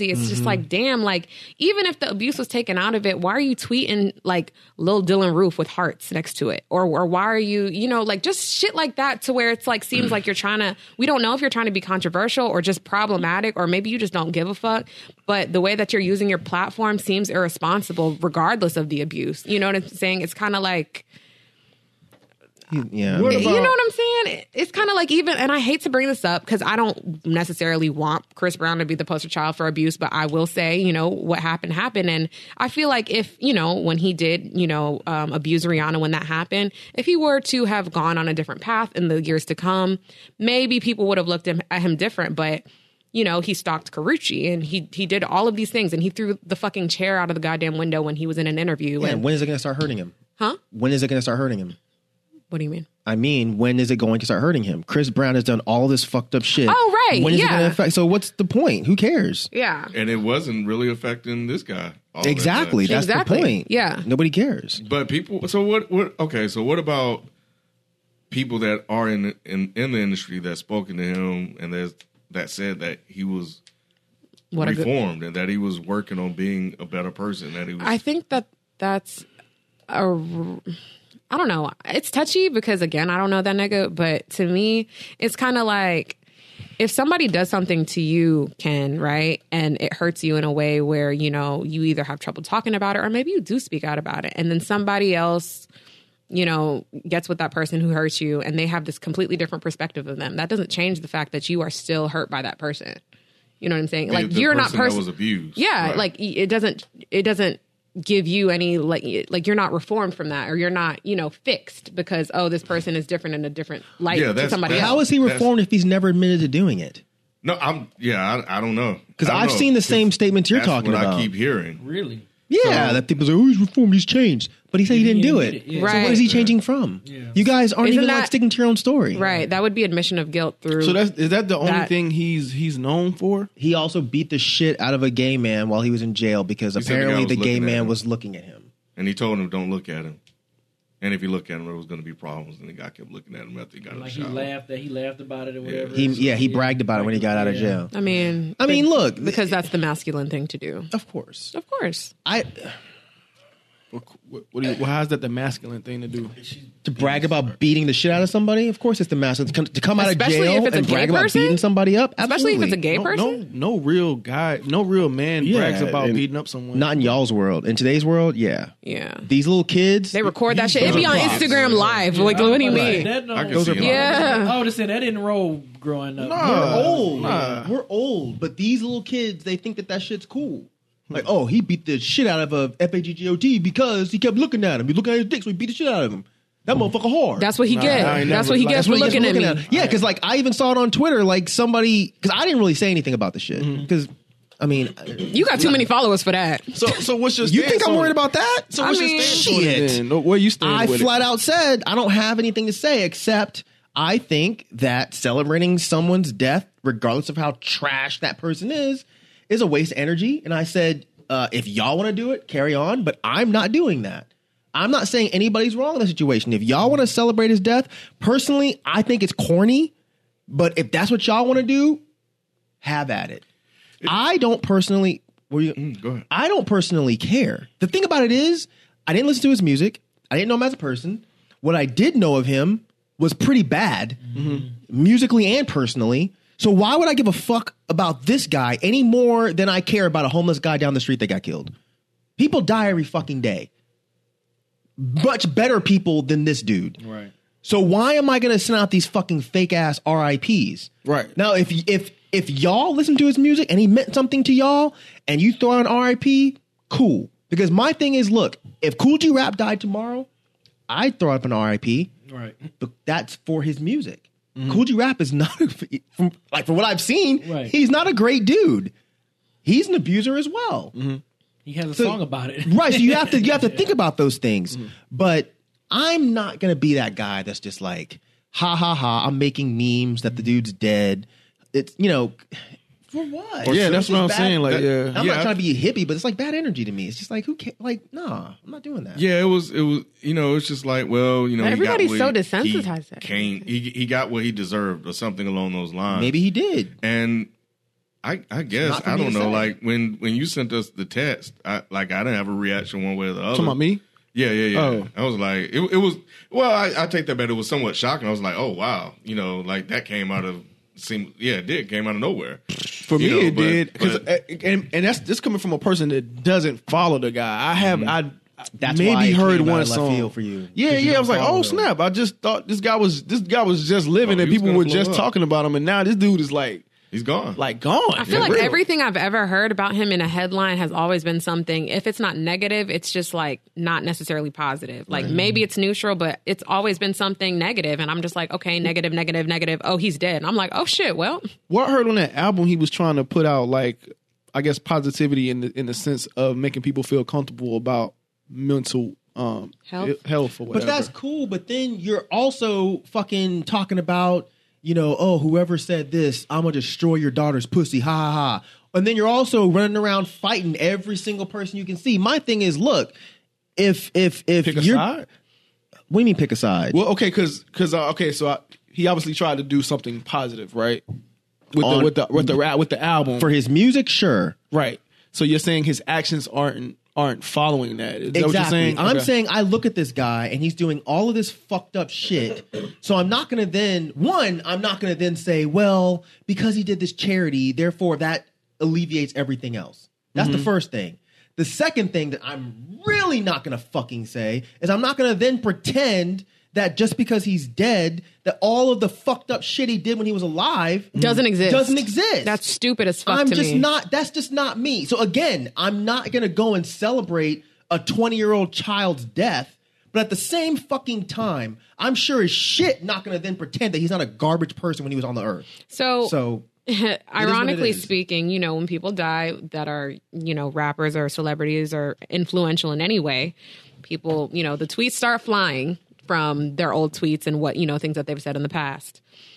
Speaker 4: just like, damn, like, even if the abuse was taken out of it, why are you tweeting like Lil Dylan Roof with hearts next to it? Or why are you, you know, like just shit like that to where it's like, seems like you're trying to, we don't know if you're trying to be controversial or just problematic, or maybe you just don't give a fuck. But the way that you're using your platform seems irresponsible regardless of the abuse. You know what I'm saying? It's kind of like,
Speaker 6: Yeah.
Speaker 4: you know what I'm saying? It's kind of like, even, and I hate to bring this up because I don't necessarily want Chris Brown to be the poster child for abuse, but I will say, you know, what happened. And I feel like if, you know, when he did, you know, abuse Rihanna when that happened, if he were to have gone on a different path in the years to come, maybe people would have looked at him different. But, you know, he stalked Karrueche and he did all of these things, and he threw the fucking chair out of the goddamn window when he was in an interview.
Speaker 6: Yeah,
Speaker 4: and
Speaker 6: when is it going to start hurting him?
Speaker 4: Huh?
Speaker 6: When is it going to start hurting him?
Speaker 4: What do you mean?
Speaker 6: I mean, when is it going to start hurting him? Chris Brown has done all this fucked up shit.
Speaker 4: Oh, right.
Speaker 6: When is it
Speaker 4: Yeah.
Speaker 6: going to affect? So what's the point? Who cares?
Speaker 4: Yeah.
Speaker 8: And it wasn't really affecting this guy. all that
Speaker 6: Exactly.
Speaker 8: much.
Speaker 6: That's
Speaker 4: Exactly.
Speaker 6: the point.
Speaker 4: Yeah.
Speaker 6: Nobody cares.
Speaker 8: But people. So what? Okay. So what about people that are in the industry that spoken to him and that said that he was
Speaker 4: What a good-
Speaker 8: reformed and that he was working on being a better person? That he was.
Speaker 4: I think that's I don't know. It's touchy because, again, I don't know that nigga. But to me, it's kind of like if somebody does something to you, Ken, right, and it hurts you in a way where, you know, you either have trouble talking about it or maybe you do speak out about it. And then somebody else, you know, gets with that person who hurts you and they have this completely different perspective of them. That doesn't change the fact that you are still hurt by that person. You know what I'm saying? Like,
Speaker 8: the
Speaker 4: you're not
Speaker 8: person that was abused.
Speaker 4: Yeah.
Speaker 8: Right.
Speaker 4: Like, it doesn't give you any, like you're not reformed from that, or you're not, you know, fixed because, oh, this person is different in a different light to somebody else.
Speaker 6: How is he reformed if he's never admitted to doing it?
Speaker 8: No, I don't know.
Speaker 6: Because I've seen the same statements you're talking
Speaker 8: what
Speaker 6: about.
Speaker 8: I keep hearing.
Speaker 7: Really?
Speaker 6: Yeah, that people say, oh, he's reformed, he's changed. But he said he didn't do
Speaker 7: admit
Speaker 6: it.
Speaker 7: it, yeah.
Speaker 6: So
Speaker 4: Right.
Speaker 6: what is he changing from?
Speaker 7: Yeah.
Speaker 6: You guys aren't
Speaker 4: Isn't
Speaker 6: even like
Speaker 4: that-
Speaker 6: sticking to your own story.
Speaker 4: Right. That would be admission of guilt through.
Speaker 1: So is that the only
Speaker 4: that-
Speaker 1: thing he's known for?
Speaker 6: He also beat the shit out of a gay man while he was in jail because
Speaker 8: He said the guy
Speaker 6: apparently
Speaker 8: was
Speaker 6: the gay
Speaker 8: looking at
Speaker 6: man
Speaker 8: him.
Speaker 6: was looking at him.
Speaker 8: And he told him, don't look at him. And if you look at him, there was going to be problems. And the guy kept looking at him after he got
Speaker 7: Like
Speaker 8: in the shower.
Speaker 7: he laughed about it or whatever.
Speaker 6: He bragged about it when he got out of jail.
Speaker 4: I mean,
Speaker 6: look,
Speaker 4: because that's the masculine thing to do.
Speaker 6: Of course.
Speaker 4: Of course.
Speaker 1: How is that the masculine thing to do?
Speaker 6: To brag about beating the shit out of somebody? Of course it's the masculine. To come out of
Speaker 4: Especially
Speaker 6: jail
Speaker 4: if it's a
Speaker 6: and
Speaker 4: gay
Speaker 6: brag about
Speaker 4: person?
Speaker 6: beating somebody up?
Speaker 4: Especially if it's a
Speaker 6: Absolutely.
Speaker 4: gay person.
Speaker 1: No real guy, no real man brags about
Speaker 6: and
Speaker 1: beating up someone.
Speaker 6: Not in y'all's world. In today's world, yeah.
Speaker 4: Yeah.
Speaker 6: These little kids.
Speaker 4: They record that shit. It'd be on
Speaker 8: props.
Speaker 4: Instagram Live. Like, what do you mean?
Speaker 7: That, no,
Speaker 8: I can
Speaker 6: Those
Speaker 8: see
Speaker 6: are
Speaker 8: him.
Speaker 4: Yeah.
Speaker 7: I would have said that didn't roll growing up.
Speaker 6: We're old. We're old. But these little kids, they think that shit's cool. Like, oh, he beat the shit out of a FAGGOT because he kept looking at him. He looking at his dick, so he beat the shit out of him. That motherfucker hard.
Speaker 4: That's what he
Speaker 1: I
Speaker 4: gets.
Speaker 1: ain't
Speaker 4: That's
Speaker 1: never-
Speaker 4: what he
Speaker 1: like,
Speaker 4: gets
Speaker 6: That's
Speaker 4: for
Speaker 6: what he gets
Speaker 4: looking at me.
Speaker 6: Yeah, because like I even saw it on Twitter. Like somebody, because I didn't really say anything about the shit. Because I mean,
Speaker 4: You got too many followers for that.
Speaker 1: So what's your
Speaker 6: you
Speaker 1: stance
Speaker 6: think I'm
Speaker 1: on
Speaker 6: worried
Speaker 1: it?
Speaker 6: about that?
Speaker 1: So what's
Speaker 4: I
Speaker 1: your
Speaker 4: mean,
Speaker 1: stance on it
Speaker 6: shit.
Speaker 1: then? Where you stand
Speaker 6: I
Speaker 1: with
Speaker 6: flat
Speaker 1: it?
Speaker 6: out said I don't have anything to say except I think that celebrating someone's death, regardless of how trash that person is a waste of energy. And I said, if y'all want to do it, carry on. But I'm not doing that. I'm not saying anybody's wrong in the situation. If y'all want to celebrate his death, personally, I think it's corny. But if that's what y'all want to do, have at it. I don't personally.
Speaker 8: Go ahead.
Speaker 6: I don't personally care. The thing about it is, I didn't listen to his music. I didn't know him as a person. What I did know of him was pretty bad, musically and personally. So why would I give a fuck about this guy any more than I care about a homeless guy down the street that got killed? People die every fucking day. Much better people than this dude.
Speaker 7: Right.
Speaker 6: So why am I going to send out these fucking fake ass RIPs?
Speaker 1: Right.
Speaker 6: Now, if y'all listen to his music and he meant something to y'all and you throw out an RIP, cool. Because my thing is, look, if Kool G Rap died tomorrow, I'd throw up an RIP.
Speaker 7: Right.
Speaker 6: But that's for his music. Kool G Rap is not, from what I've seen,
Speaker 7: Right.
Speaker 6: he's not a great dude. He's an abuser as well.
Speaker 7: He has a song about it.
Speaker 6: Right. So you have to think about those things. But I'm not gonna be that guy that's just like, ha ha ha, I'm making memes that the dude's dead. It's for what?
Speaker 1: Yeah,
Speaker 6: It's
Speaker 1: that's what
Speaker 6: just
Speaker 1: I'm
Speaker 6: bad-
Speaker 1: saying. Like, yeah.
Speaker 6: I'm
Speaker 8: Yeah.
Speaker 6: not trying to be a hippie, but it's like bad energy to me. It's just like, who cares? Like, nah, I'm not doing that.
Speaker 8: Yeah, it was. It's just like, well, he
Speaker 4: Everybody's
Speaker 8: got
Speaker 4: so
Speaker 8: what
Speaker 4: desensitized.
Speaker 8: He got what he deserved, or something along those lines.
Speaker 6: Maybe he did.
Speaker 8: And I guess
Speaker 6: Not for
Speaker 8: I
Speaker 6: me
Speaker 8: don't
Speaker 6: to
Speaker 8: know.
Speaker 6: say.
Speaker 8: Like when you sent us the text, I didn't have a reaction one way or the other.
Speaker 1: Talking about me?
Speaker 8: Yeah.
Speaker 1: Oh.
Speaker 8: I was like, it was. Well, I take that back. It was somewhat shocking. I was like, oh wow, like that came out of it came out of nowhere.
Speaker 1: For me, it did. And that's just coming from a person that doesn't follow the guy. I have
Speaker 6: That's
Speaker 1: maybe
Speaker 6: why it
Speaker 1: heard
Speaker 6: came out
Speaker 1: one
Speaker 6: of left
Speaker 1: song
Speaker 6: field for you.
Speaker 1: Yeah. I was like, oh snap! I just thought this guy was just living, and
Speaker 8: he was
Speaker 1: people
Speaker 8: gonna
Speaker 1: were
Speaker 8: blow
Speaker 1: just
Speaker 8: up.
Speaker 1: talking about him, and now this dude is like.
Speaker 8: He's gone.
Speaker 1: Like gone.
Speaker 4: I feel like everything I've ever heard about him in a headline has always been something. If it's not negative, it's just like not necessarily positive. Like maybe it's neutral, but it's always been something negative. And I'm just like, okay, negative. Oh, he's dead. And I'm like, oh shit. Well,
Speaker 1: what I heard on that album, he was trying to put out like, I guess, positivity in the sense of making people feel comfortable about mental health or whatever.
Speaker 6: But that's cool. But then you're also fucking talking about, whoever said this, I'm gonna destroy your daughter's pussy, ha ha ha. And then you're also running around fighting every single person you can see. My thing is, look, if
Speaker 1: pick a
Speaker 6: you're,
Speaker 1: side.
Speaker 6: What do you mean pick a side?
Speaker 1: Well, okay, because he obviously tried to do something positive, right? With the album
Speaker 6: For his music, sure.
Speaker 1: right? So you're saying his actions aren't following that? Is that what you're
Speaker 6: Exactly.
Speaker 1: saying?
Speaker 6: I'm
Speaker 1: Okay.
Speaker 6: saying I look at this guy and he's doing all of this fucked up shit. So I'm not going to then say, well, because he did this charity, therefore that alleviates everything else. That's the first thing. The second thing that I'm really not going to fucking say is I'm not going to then pretend that just because he's dead, that all of the fucked up shit he did when he was alive
Speaker 4: doesn't exist. That's stupid as fuck
Speaker 6: I'm
Speaker 4: to
Speaker 6: just
Speaker 4: me.
Speaker 6: that's just not me. So again, I'm not going to go and celebrate a 20-year-old child's death, but at the same fucking time, I'm sure as shit not going to then pretend that he's not a garbage person when he was on the earth.
Speaker 4: So ironically
Speaker 6: is.
Speaker 4: speaking, when people die that are, rappers or celebrities or influential in any way, people, the tweets start flying from their old tweets and what, things that they've said in the past.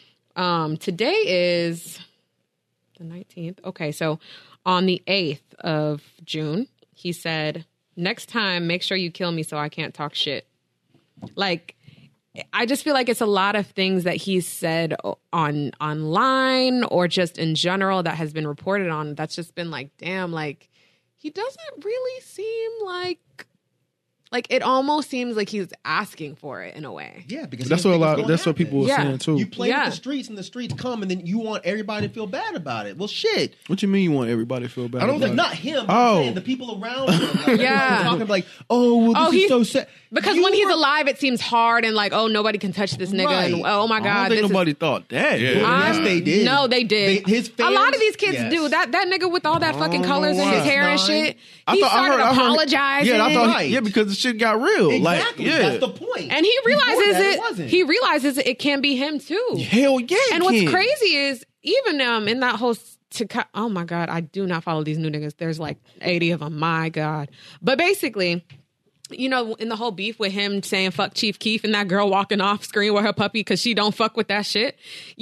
Speaker 4: Today is the 19th. Okay, so on the 8th of June, he said, next time, make sure you kill me so I can't talk shit. Like, I just feel like it's a lot of things that he's said online or just in general that has been reported on that's just been like, damn, like, he doesn't really seem like it almost seems like he's asking for it in a way.
Speaker 6: Yeah, because
Speaker 1: That's what people were saying too.
Speaker 6: You play with the streets and the streets come and then you want everybody to feel bad about it. Well, shit.
Speaker 1: What you mean you want everybody to feel bad?
Speaker 8: I don't
Speaker 1: about
Speaker 8: think-
Speaker 1: it?
Speaker 6: Not him.
Speaker 1: Oh.
Speaker 6: I'm saying the people around him. Like,
Speaker 4: Yeah.
Speaker 6: talking like, this is
Speaker 4: he's-
Speaker 6: so sad.
Speaker 4: Because when he's alive, it seems hard and like, oh, nobody can touch this nigga.
Speaker 6: Right.
Speaker 4: And, oh my
Speaker 1: I
Speaker 4: God.
Speaker 1: don't think
Speaker 4: this is-
Speaker 1: nobody thought that.
Speaker 8: Yeah.
Speaker 6: Yes, they did.
Speaker 4: No, they did.
Speaker 6: His
Speaker 4: a lot
Speaker 6: fans-
Speaker 4: of these kids
Speaker 6: yes.
Speaker 4: do. That nigga with all that fucking
Speaker 1: don't
Speaker 4: colors
Speaker 1: know
Speaker 4: in his
Speaker 1: why.
Speaker 4: hair and
Speaker 6: Nine.
Speaker 4: shit.
Speaker 1: I
Speaker 4: He
Speaker 1: thought- I
Speaker 4: started
Speaker 1: heard-
Speaker 4: apologizing.
Speaker 1: Yeah, I thought.
Speaker 6: Right.
Speaker 1: Yeah, because the shit got real.
Speaker 6: Exactly.
Speaker 1: Like, yeah,
Speaker 6: That's the point.
Speaker 4: And he
Speaker 6: Before
Speaker 4: realizes
Speaker 6: that,
Speaker 4: it.
Speaker 6: wasn't.
Speaker 4: He realizes it can be him too.
Speaker 1: hell yeah.
Speaker 4: And what's crazy is even in that whole oh my God, I do not follow these new niggas. There's like 80 of them. My God. But basically, in the whole beef with him saying fuck Chief Keef and that girl walking off screen with her puppy because she don't fuck with that shit.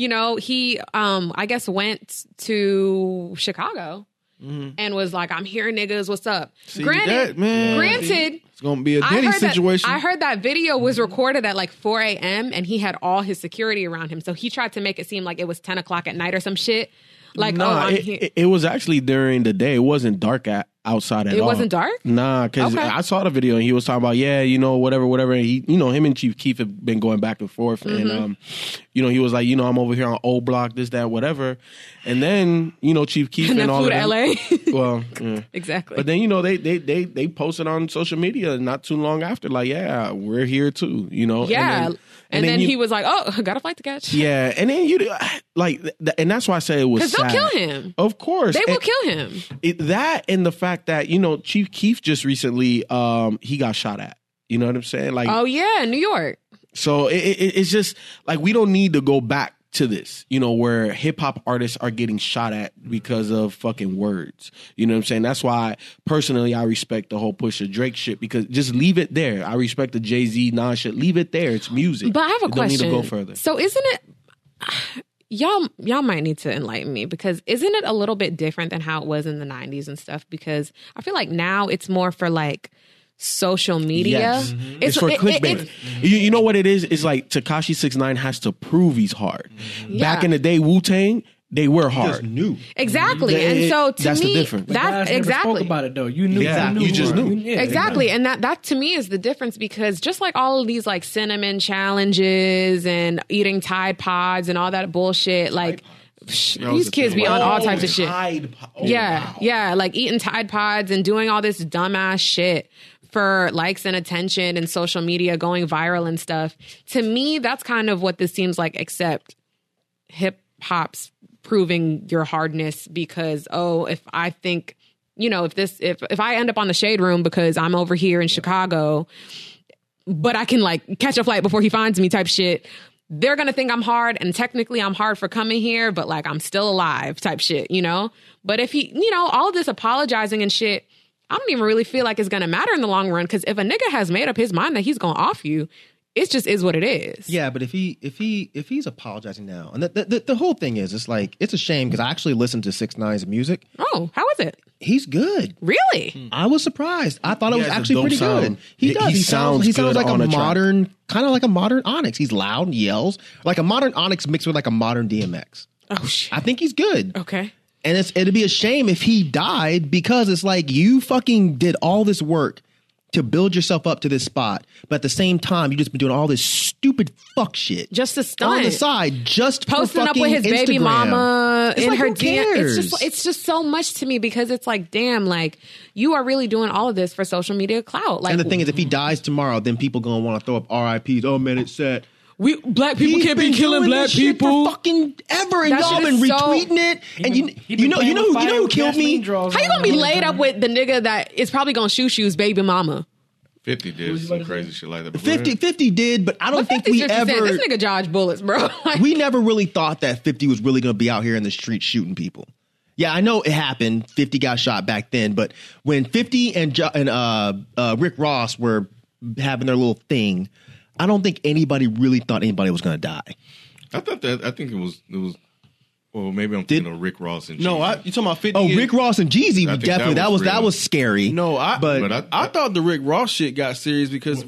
Speaker 4: He I guess went to Chicago and was like, I'm here, niggas. What's up? Granted,
Speaker 1: it's gonna be a Diddy situation.
Speaker 4: I heard that video was recorded at like 4 a.m. and he had all his security around him. So he tried to make it seem like it was 10 o'clock at night or some shit. Like,
Speaker 5: Nah,
Speaker 4: I'm here.
Speaker 5: it was actually during the day. It wasn't dark outside at all.
Speaker 4: It wasn't dark?
Speaker 5: Nah, because
Speaker 4: Okay.
Speaker 5: I saw the video and he was talking about, whatever. And he, him and Chief Keef have been going back and forth.
Speaker 4: Mm-hmm.
Speaker 5: And, he was like, I'm over here on Old Block, this, that, whatever. And then, Chief Keef
Speaker 4: And
Speaker 5: and
Speaker 4: then
Speaker 5: all
Speaker 4: flew
Speaker 5: of
Speaker 4: to
Speaker 5: them.
Speaker 4: LA.
Speaker 5: Well, yeah.
Speaker 4: Exactly.
Speaker 5: But then, they posted on social media not too long after, like, yeah, we're here too,
Speaker 4: Yeah. And then
Speaker 5: you-
Speaker 4: he was like, oh, I got a flight to catch.
Speaker 5: Yeah, and then and that's why I say it was
Speaker 4: Because they'll
Speaker 5: sad.
Speaker 4: kill him.
Speaker 5: Of course.
Speaker 4: They will
Speaker 5: And-
Speaker 4: kill him.
Speaker 5: that and the fact that Chief Keef just recently he got shot at. You know what I'm saying? Like,
Speaker 4: Oh, yeah, New York.
Speaker 5: so it's just like we don't need to go back to this, where hip hop artists are getting shot at because of fucking words. You know what I'm saying? That's why personally I respect the whole Pusha Drake shit, because just leave it there. I respect the Jay-Z Nas shit. Leave it there. It's music.
Speaker 4: But I have a
Speaker 5: It
Speaker 4: question.
Speaker 5: Don't need to go further.
Speaker 4: So isn't it... Y'all might need to enlighten me, because isn't it a little bit different than how it was in the 90s and stuff? Because I feel like now it's more for like social media.
Speaker 5: Yes. It's for clickbait. You know what it is? It's like Tekashi 6ix9ine has to prove he's hard.
Speaker 4: Yeah.
Speaker 5: Back in the day, Wu-Tang, they were hard.
Speaker 6: Just knew.
Speaker 4: Exactly. And so to
Speaker 5: that's
Speaker 4: me,
Speaker 5: the difference.
Speaker 4: that
Speaker 7: Never
Speaker 4: exactly
Speaker 7: spoke about it though. You knew.
Speaker 5: Exactly. You just knew.
Speaker 7: Yeah,
Speaker 4: exactly. And that to me is the difference, because just like all of these like cinnamon challenges and eating Tide Pods and all that bullshit, like these kids be on all types of shit. Yeah, like eating Tide Pods and doing all this dumbass shit for likes and attention and social media going viral and stuff. To me, that's kind of what this seems like, except hip hop's proving your hardness, because if I think, if I end up on the Shade Room because I'm over here in Chicago, but I can like catch a flight before he finds me type shit, they're gonna think I'm hard, and technically I'm hard for coming here, but like I'm still alive type shit, But if he, all of this apologizing and shit, I don't even really feel like it's gonna matter in the long run, because if a nigga has made up his mind that he's gonna off you, it just is what it is.
Speaker 6: Yeah, but if he's apologizing now, and the whole thing is, it's like, it's a shame, because I actually listened to 6ix9ine's music.
Speaker 4: Oh, how is it?
Speaker 6: He's good.
Speaker 4: Really?
Speaker 6: I was surprised. I thought it was
Speaker 5: has a
Speaker 6: actually
Speaker 5: dope
Speaker 6: pretty
Speaker 5: sound.
Speaker 6: good. He does. He sounds
Speaker 5: good
Speaker 6: like
Speaker 5: on
Speaker 6: a
Speaker 5: a track.
Speaker 6: modern, kind of like a modern Onyx. He's loud and yells like a modern Onyx mixed with like a modern DMX.
Speaker 4: Oh shit.
Speaker 6: I think he's good.
Speaker 4: Okay.
Speaker 6: And it'd be a shame if he died, because it's like, you fucking did all this work to build yourself up to this spot, but at the same time, you just been doing all this stupid fuck shit
Speaker 4: just to stunt
Speaker 6: on the side, just
Speaker 4: posting
Speaker 6: for
Speaker 4: up with his
Speaker 6: Instagram.
Speaker 4: baby mama in
Speaker 6: like,
Speaker 4: her
Speaker 6: who
Speaker 4: DM.
Speaker 6: cares?
Speaker 4: It's just so much to me, because it's like, damn, like you are really doing all of this for social media clout. Like,
Speaker 6: And the thing is, if he dies tomorrow, then people gonna want to throw up RIPs. Oh man, it's sad.
Speaker 4: we black people
Speaker 6: He's
Speaker 4: can't be
Speaker 6: been
Speaker 4: killing
Speaker 6: doing
Speaker 4: black
Speaker 6: this shit
Speaker 4: people.
Speaker 6: for fucking ever, and
Speaker 4: That
Speaker 6: y'all
Speaker 4: shit
Speaker 6: been
Speaker 4: is so-
Speaker 6: retweeting it. And you know who killed me?
Speaker 4: How you gonna be laid up with the nigga that is probably gonna shoot you's baby mama?
Speaker 8: 50 did some crazy shit like that.
Speaker 6: 50 did, but I don't think
Speaker 4: 50
Speaker 6: we
Speaker 4: 50
Speaker 6: ever.
Speaker 4: said, this nigga dodged bullets, bro. Like,
Speaker 6: We never really thought that 50 was really going to be out here in the street shooting people. Yeah, I know it happened. 50 got shot back then, but when 50 and Rick Ross were having their little thing, I don't think anybody really thought anybody was going to die.
Speaker 8: I think it was. Well, maybe I'm thinking of Rick Ross and
Speaker 1: No,
Speaker 8: Jeezy.
Speaker 1: you talking about 50?
Speaker 6: Oh, Rick Ross and Jeezy,
Speaker 8: I think
Speaker 6: definitely.
Speaker 8: that was
Speaker 6: That
Speaker 8: real.
Speaker 6: was scary.
Speaker 1: No, I thought the Rick Ross shit got serious because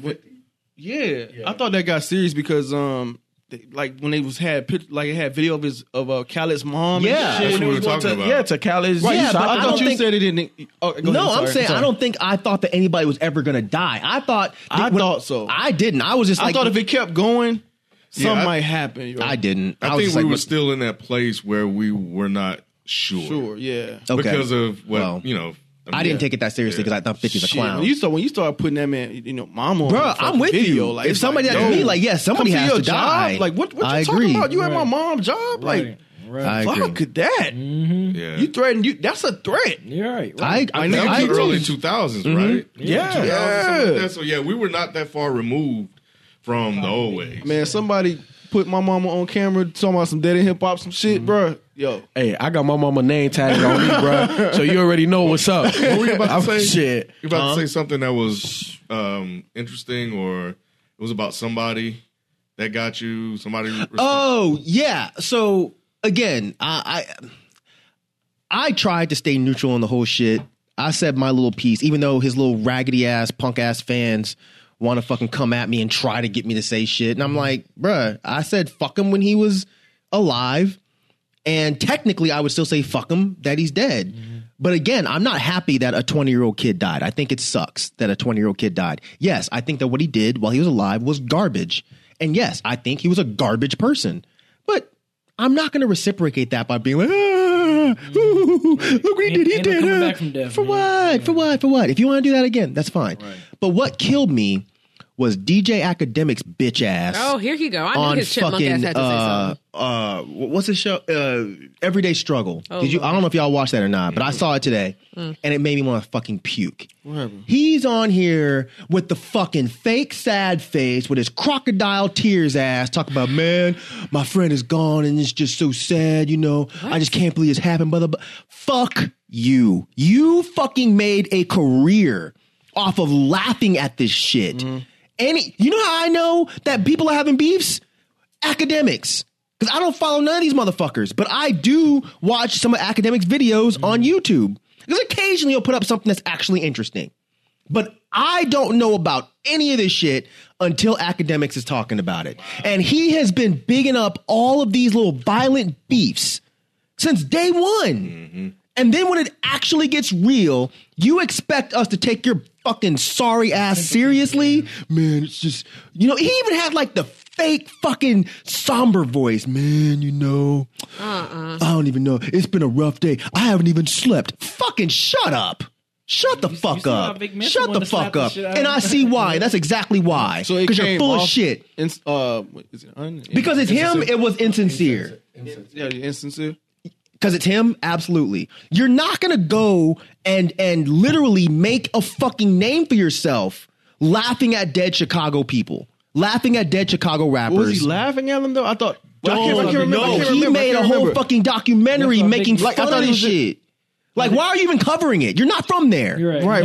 Speaker 1: I thought that got serious because like when they had video of Khaled's mom.
Speaker 6: Yeah.
Speaker 1: and shit,
Speaker 8: That's
Speaker 1: and
Speaker 8: what we
Speaker 1: it
Speaker 8: were
Speaker 1: was going
Speaker 8: talking
Speaker 1: to-
Speaker 8: about.
Speaker 5: Yeah, to Khaled's.
Speaker 1: Right,
Speaker 6: Yeah,
Speaker 1: but
Speaker 6: but
Speaker 1: I
Speaker 6: I
Speaker 1: thought
Speaker 6: don't
Speaker 1: you
Speaker 6: think-
Speaker 1: said it didn't. Oh, go
Speaker 6: No,
Speaker 1: ahead,
Speaker 6: I'm saying
Speaker 1: sorry.
Speaker 6: I don't think I thought that anybody was ever going to die. I thought
Speaker 1: so.
Speaker 6: I didn't. I was just
Speaker 1: I
Speaker 6: like,
Speaker 1: thought if it kept going, something
Speaker 8: I-
Speaker 1: might happen. Yo.
Speaker 6: I didn't.
Speaker 8: I
Speaker 6: was
Speaker 8: think
Speaker 6: just
Speaker 8: we
Speaker 6: like,
Speaker 8: were still in that place where we were not sure.
Speaker 1: Sure, yeah.
Speaker 6: Okay.
Speaker 8: Because of what,
Speaker 6: Well,
Speaker 8: you know.
Speaker 6: I didn't take it that seriously because I thought 50's a
Speaker 1: Shit,
Speaker 6: clown.
Speaker 1: when you start putting that man, mom on,
Speaker 6: Bro,
Speaker 1: the
Speaker 6: I'm
Speaker 1: fucking
Speaker 6: with
Speaker 1: video,
Speaker 6: you.
Speaker 1: Like
Speaker 6: If
Speaker 1: it's
Speaker 6: somebody
Speaker 1: like,
Speaker 6: had to
Speaker 1: yo,
Speaker 6: be like, yes, somebody
Speaker 1: come to
Speaker 6: has
Speaker 1: your
Speaker 6: to die.
Speaker 1: job. Like what you
Speaker 6: I
Speaker 1: talking
Speaker 6: agree.
Speaker 1: about? You at my
Speaker 7: Right.
Speaker 1: mom's job? Like
Speaker 6: I agree.
Speaker 1: fuck that.
Speaker 8: Yeah.
Speaker 1: You threatened you. That's a threat.
Speaker 7: You're right.
Speaker 6: I
Speaker 8: that was the
Speaker 6: agree.
Speaker 8: early 2000s, right?
Speaker 1: Yeah.
Speaker 8: 2000s, something like that. So yeah, we were not that far removed from the old ways.
Speaker 1: Man, somebody put my mama on camera talking about some dead hip hop, some shit, bro. Yo,
Speaker 5: Hey, I got my mama name tatted on me, bro. So you already know what's up.
Speaker 8: What were you about to say?
Speaker 5: Shit.
Speaker 8: You about to say something that was interesting, or it was about somebody that got you, somebody.
Speaker 6: Oh yeah. So again, I tried to stay neutral on the whole shit. I said my little piece, even though his little raggedy ass, punk ass fans want to fucking come at me and try to get me to say shit. And I'm like, bruh, I said fuck him when he was alive. And technically, I would still say fuck him that he's dead. But again, I'm not happy that a 20-year-old kid died. I think it sucks that a 20-year-old kid died. Yes, I think that what he did while he was alive was garbage. And yes, I think he was a garbage person. But I'm not going to reciprocate that by being like, look what he did. He
Speaker 7: Ain't no
Speaker 6: did.
Speaker 7: coming back from death,
Speaker 6: For
Speaker 7: man.
Speaker 6: what? For what? For what? If you want to do that again, that's fine.
Speaker 7: Right.
Speaker 6: But what killed me was DJ Academic's bitch ass.
Speaker 4: Oh, here you go. I knew
Speaker 6: On
Speaker 4: his chipmunk ass
Speaker 6: fucking
Speaker 4: had to say something.
Speaker 6: what's his show? Everyday Struggle.
Speaker 4: Oh,
Speaker 6: Did you? I
Speaker 4: Lord.
Speaker 6: don't know if y'all watched that or not, but I saw it today, and it made me want to fucking puke. He's on here with the fucking fake sad face with his crocodile tears ass, talking about, man, my friend is gone and it's just so sad, you know. I just can't believe it's happened. Blah, blah, blah. Fuck you. You fucking made a career off of laughing at this shit. You know how I know that people are having beefs? Academics. Because I don't follow none of these motherfuckers, but I do watch some of Academics' videos on YouTube. Because occasionally he'll put up something that's actually interesting. But I don't know about any of this shit until Academics is talking about it. And he has been bigging up all of these little violent beefs since day one. And then when it actually gets real, you expect us to take your fucking sorry ass seriously? Man, it's just, he even had like the fake fucking somber voice. Man, I don't even know. It's been a rough day. I haven't even slept. Fucking shut up. Shut the fuck up. Shut the fuck up. And I see why. That's exactly why. Because you're full of shit. Because it's him, it was insincere.
Speaker 1: Yeah, insincere.
Speaker 6: Because it's him, absolutely. You're not gonna go and literally make a fucking name for yourself laughing at dead Chicago people, laughing at dead Chicago rappers.
Speaker 1: Was he laughing at them though? I thought. I can't remember.
Speaker 6: No, he made a whole fucking documentary making fun of this shit. Like, why are you even covering it? You're not from there.
Speaker 7: You're
Speaker 1: right.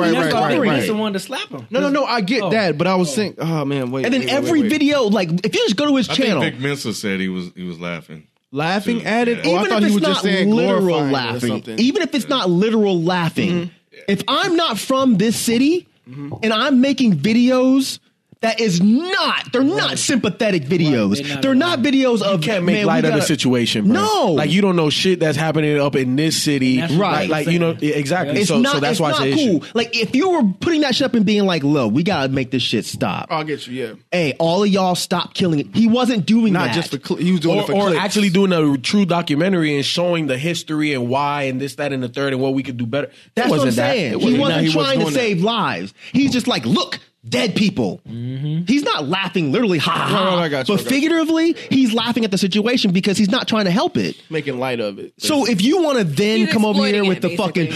Speaker 7: Right. Someone to slap him.
Speaker 1: No. I get that, but I was thinking, oh man, wait.
Speaker 6: And then every video, like, if you just go to his channel,
Speaker 8: I think Vic Mensa said he was laughing.
Speaker 1: Laughing at it,
Speaker 6: even if it's not literal laughing, even if it's not literal laughing, if I'm not from this city and I'm making videos that is not, they're not sympathetic videos. They're not videos of,
Speaker 5: you can't make light of the situation, bro.
Speaker 6: No.
Speaker 5: Like, you don't know shit that's happening up in this city.
Speaker 6: Right.
Speaker 5: Like, exactly.
Speaker 6: So that's why it's cool. Like, if you were putting that shit up and being like, look, we gotta make this shit stop.
Speaker 1: I'll get you, yeah.
Speaker 6: Hey, all of y'all stop killing it. He wasn't doing that.
Speaker 1: Not just for he was doing it for
Speaker 5: or
Speaker 1: clicks.
Speaker 5: actually doing a true documentary and showing the history and why and this, that, and the third and what we could do better.
Speaker 6: That's what I'm saying. He wasn't trying to save lives. He's just like, look, dead people. He's not laughing literally, ha ha.
Speaker 1: I got you,
Speaker 6: but figuratively, he's laughing at the situation because he's not trying to help it.
Speaker 1: Making light of it.
Speaker 6: So if you want to then come over here with the fucking,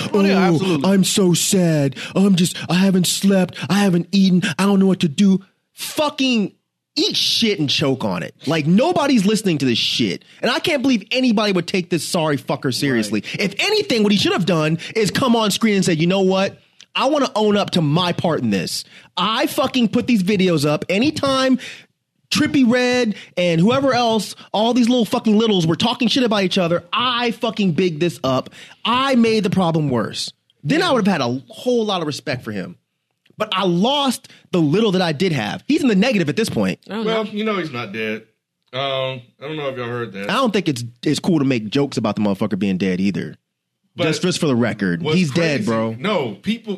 Speaker 6: I'm so sad. I haven't slept. I haven't eaten. I don't know what to do. Fucking eat shit and choke on it. Like, nobody's listening to this shit. And I can't believe anybody would take this sorry fucker seriously. Right. If anything, what he should have done is come on screen and say, you know what? I want to own up to my part in this. I fucking put these videos up anytime Trippie Redd and whoever else, all these little fucking littles were talking shit about each other. I fucking bigged this up. I made the problem worse. Then I would have had a whole lot of respect for him. But I lost the little that I did have. He's in the negative at this point.
Speaker 8: Well, he's not dead. I don't know if y'all heard that.
Speaker 6: I don't think it's cool to make jokes about the motherfucker being dead either. But just for the record, he's dead, bro.
Speaker 8: No,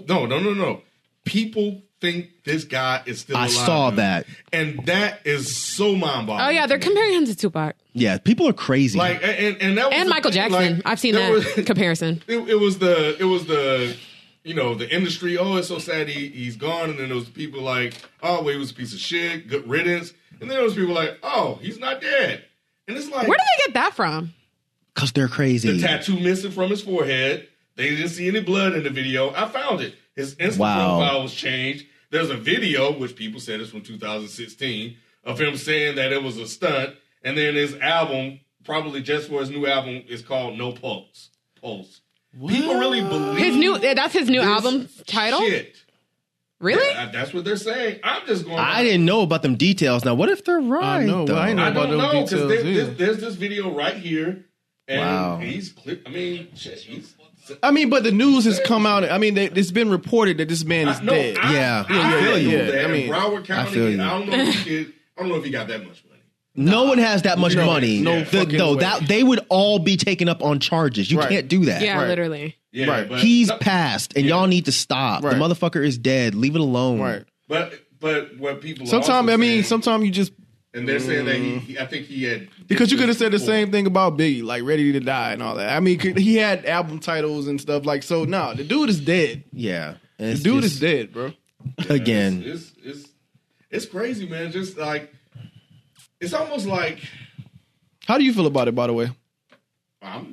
Speaker 8: no. People think this guy is still alive.
Speaker 6: I saw that.
Speaker 8: And that is so mind-boggling.
Speaker 4: Oh, yeah, they're comparing him to Tupac.
Speaker 6: Yeah, people are crazy.
Speaker 8: Like, and that was
Speaker 4: and Michael Jackson. I've seen that comparison.
Speaker 8: It was the the industry, it's so sad he's gone. And then there was people like, oh, well, he was a piece of shit, good riddance. And then there was people like, oh, he's not dead. And it's like,
Speaker 4: where did they get that from?
Speaker 6: Because they're crazy.
Speaker 8: The tattoo missing from his forehead. They didn't see any blood in the video. I found it. His Instagram profile was changed. There's a video, which people said is from 2016, of him saying that it was a stunt. And then his album, probably just for his new album, is called No Pulse. What? People really believe
Speaker 4: that's his new album title?
Speaker 8: Shit.
Speaker 4: Really?
Speaker 8: Yeah, that's what they're saying. I'm just going.
Speaker 6: I didn't know about them details. Now, what if they're right?
Speaker 1: I know. I don't know
Speaker 8: because there's this video right here. And he's clear.
Speaker 1: But the news has come out. I mean, it's been reported that this man is dead.
Speaker 8: I feel you. I mean, Broward County. I don't know if he got that much money.
Speaker 6: No one has that much money.
Speaker 1: No fucking way.
Speaker 6: That they would all be taken up on charges. You can't do that.
Speaker 4: Yeah, literally.
Speaker 8: Yeah, right.
Speaker 6: He's passed, and y'all need to stop.
Speaker 1: Right.
Speaker 6: The motherfucker is dead. Leave it alone.
Speaker 1: Right.
Speaker 8: But what people
Speaker 1: sometimes you just.
Speaker 8: And they're saying that I think he had...
Speaker 1: Because you could have said the same thing about Biggie, like Ready to Die and all that. I mean, he had album titles and stuff like, so no, the dude is dead.
Speaker 6: Yeah.
Speaker 1: The dude is dead, bro.
Speaker 6: Again.
Speaker 8: It's crazy, man. Just like, it's almost like...
Speaker 1: How do you feel about it, by the way?
Speaker 8: I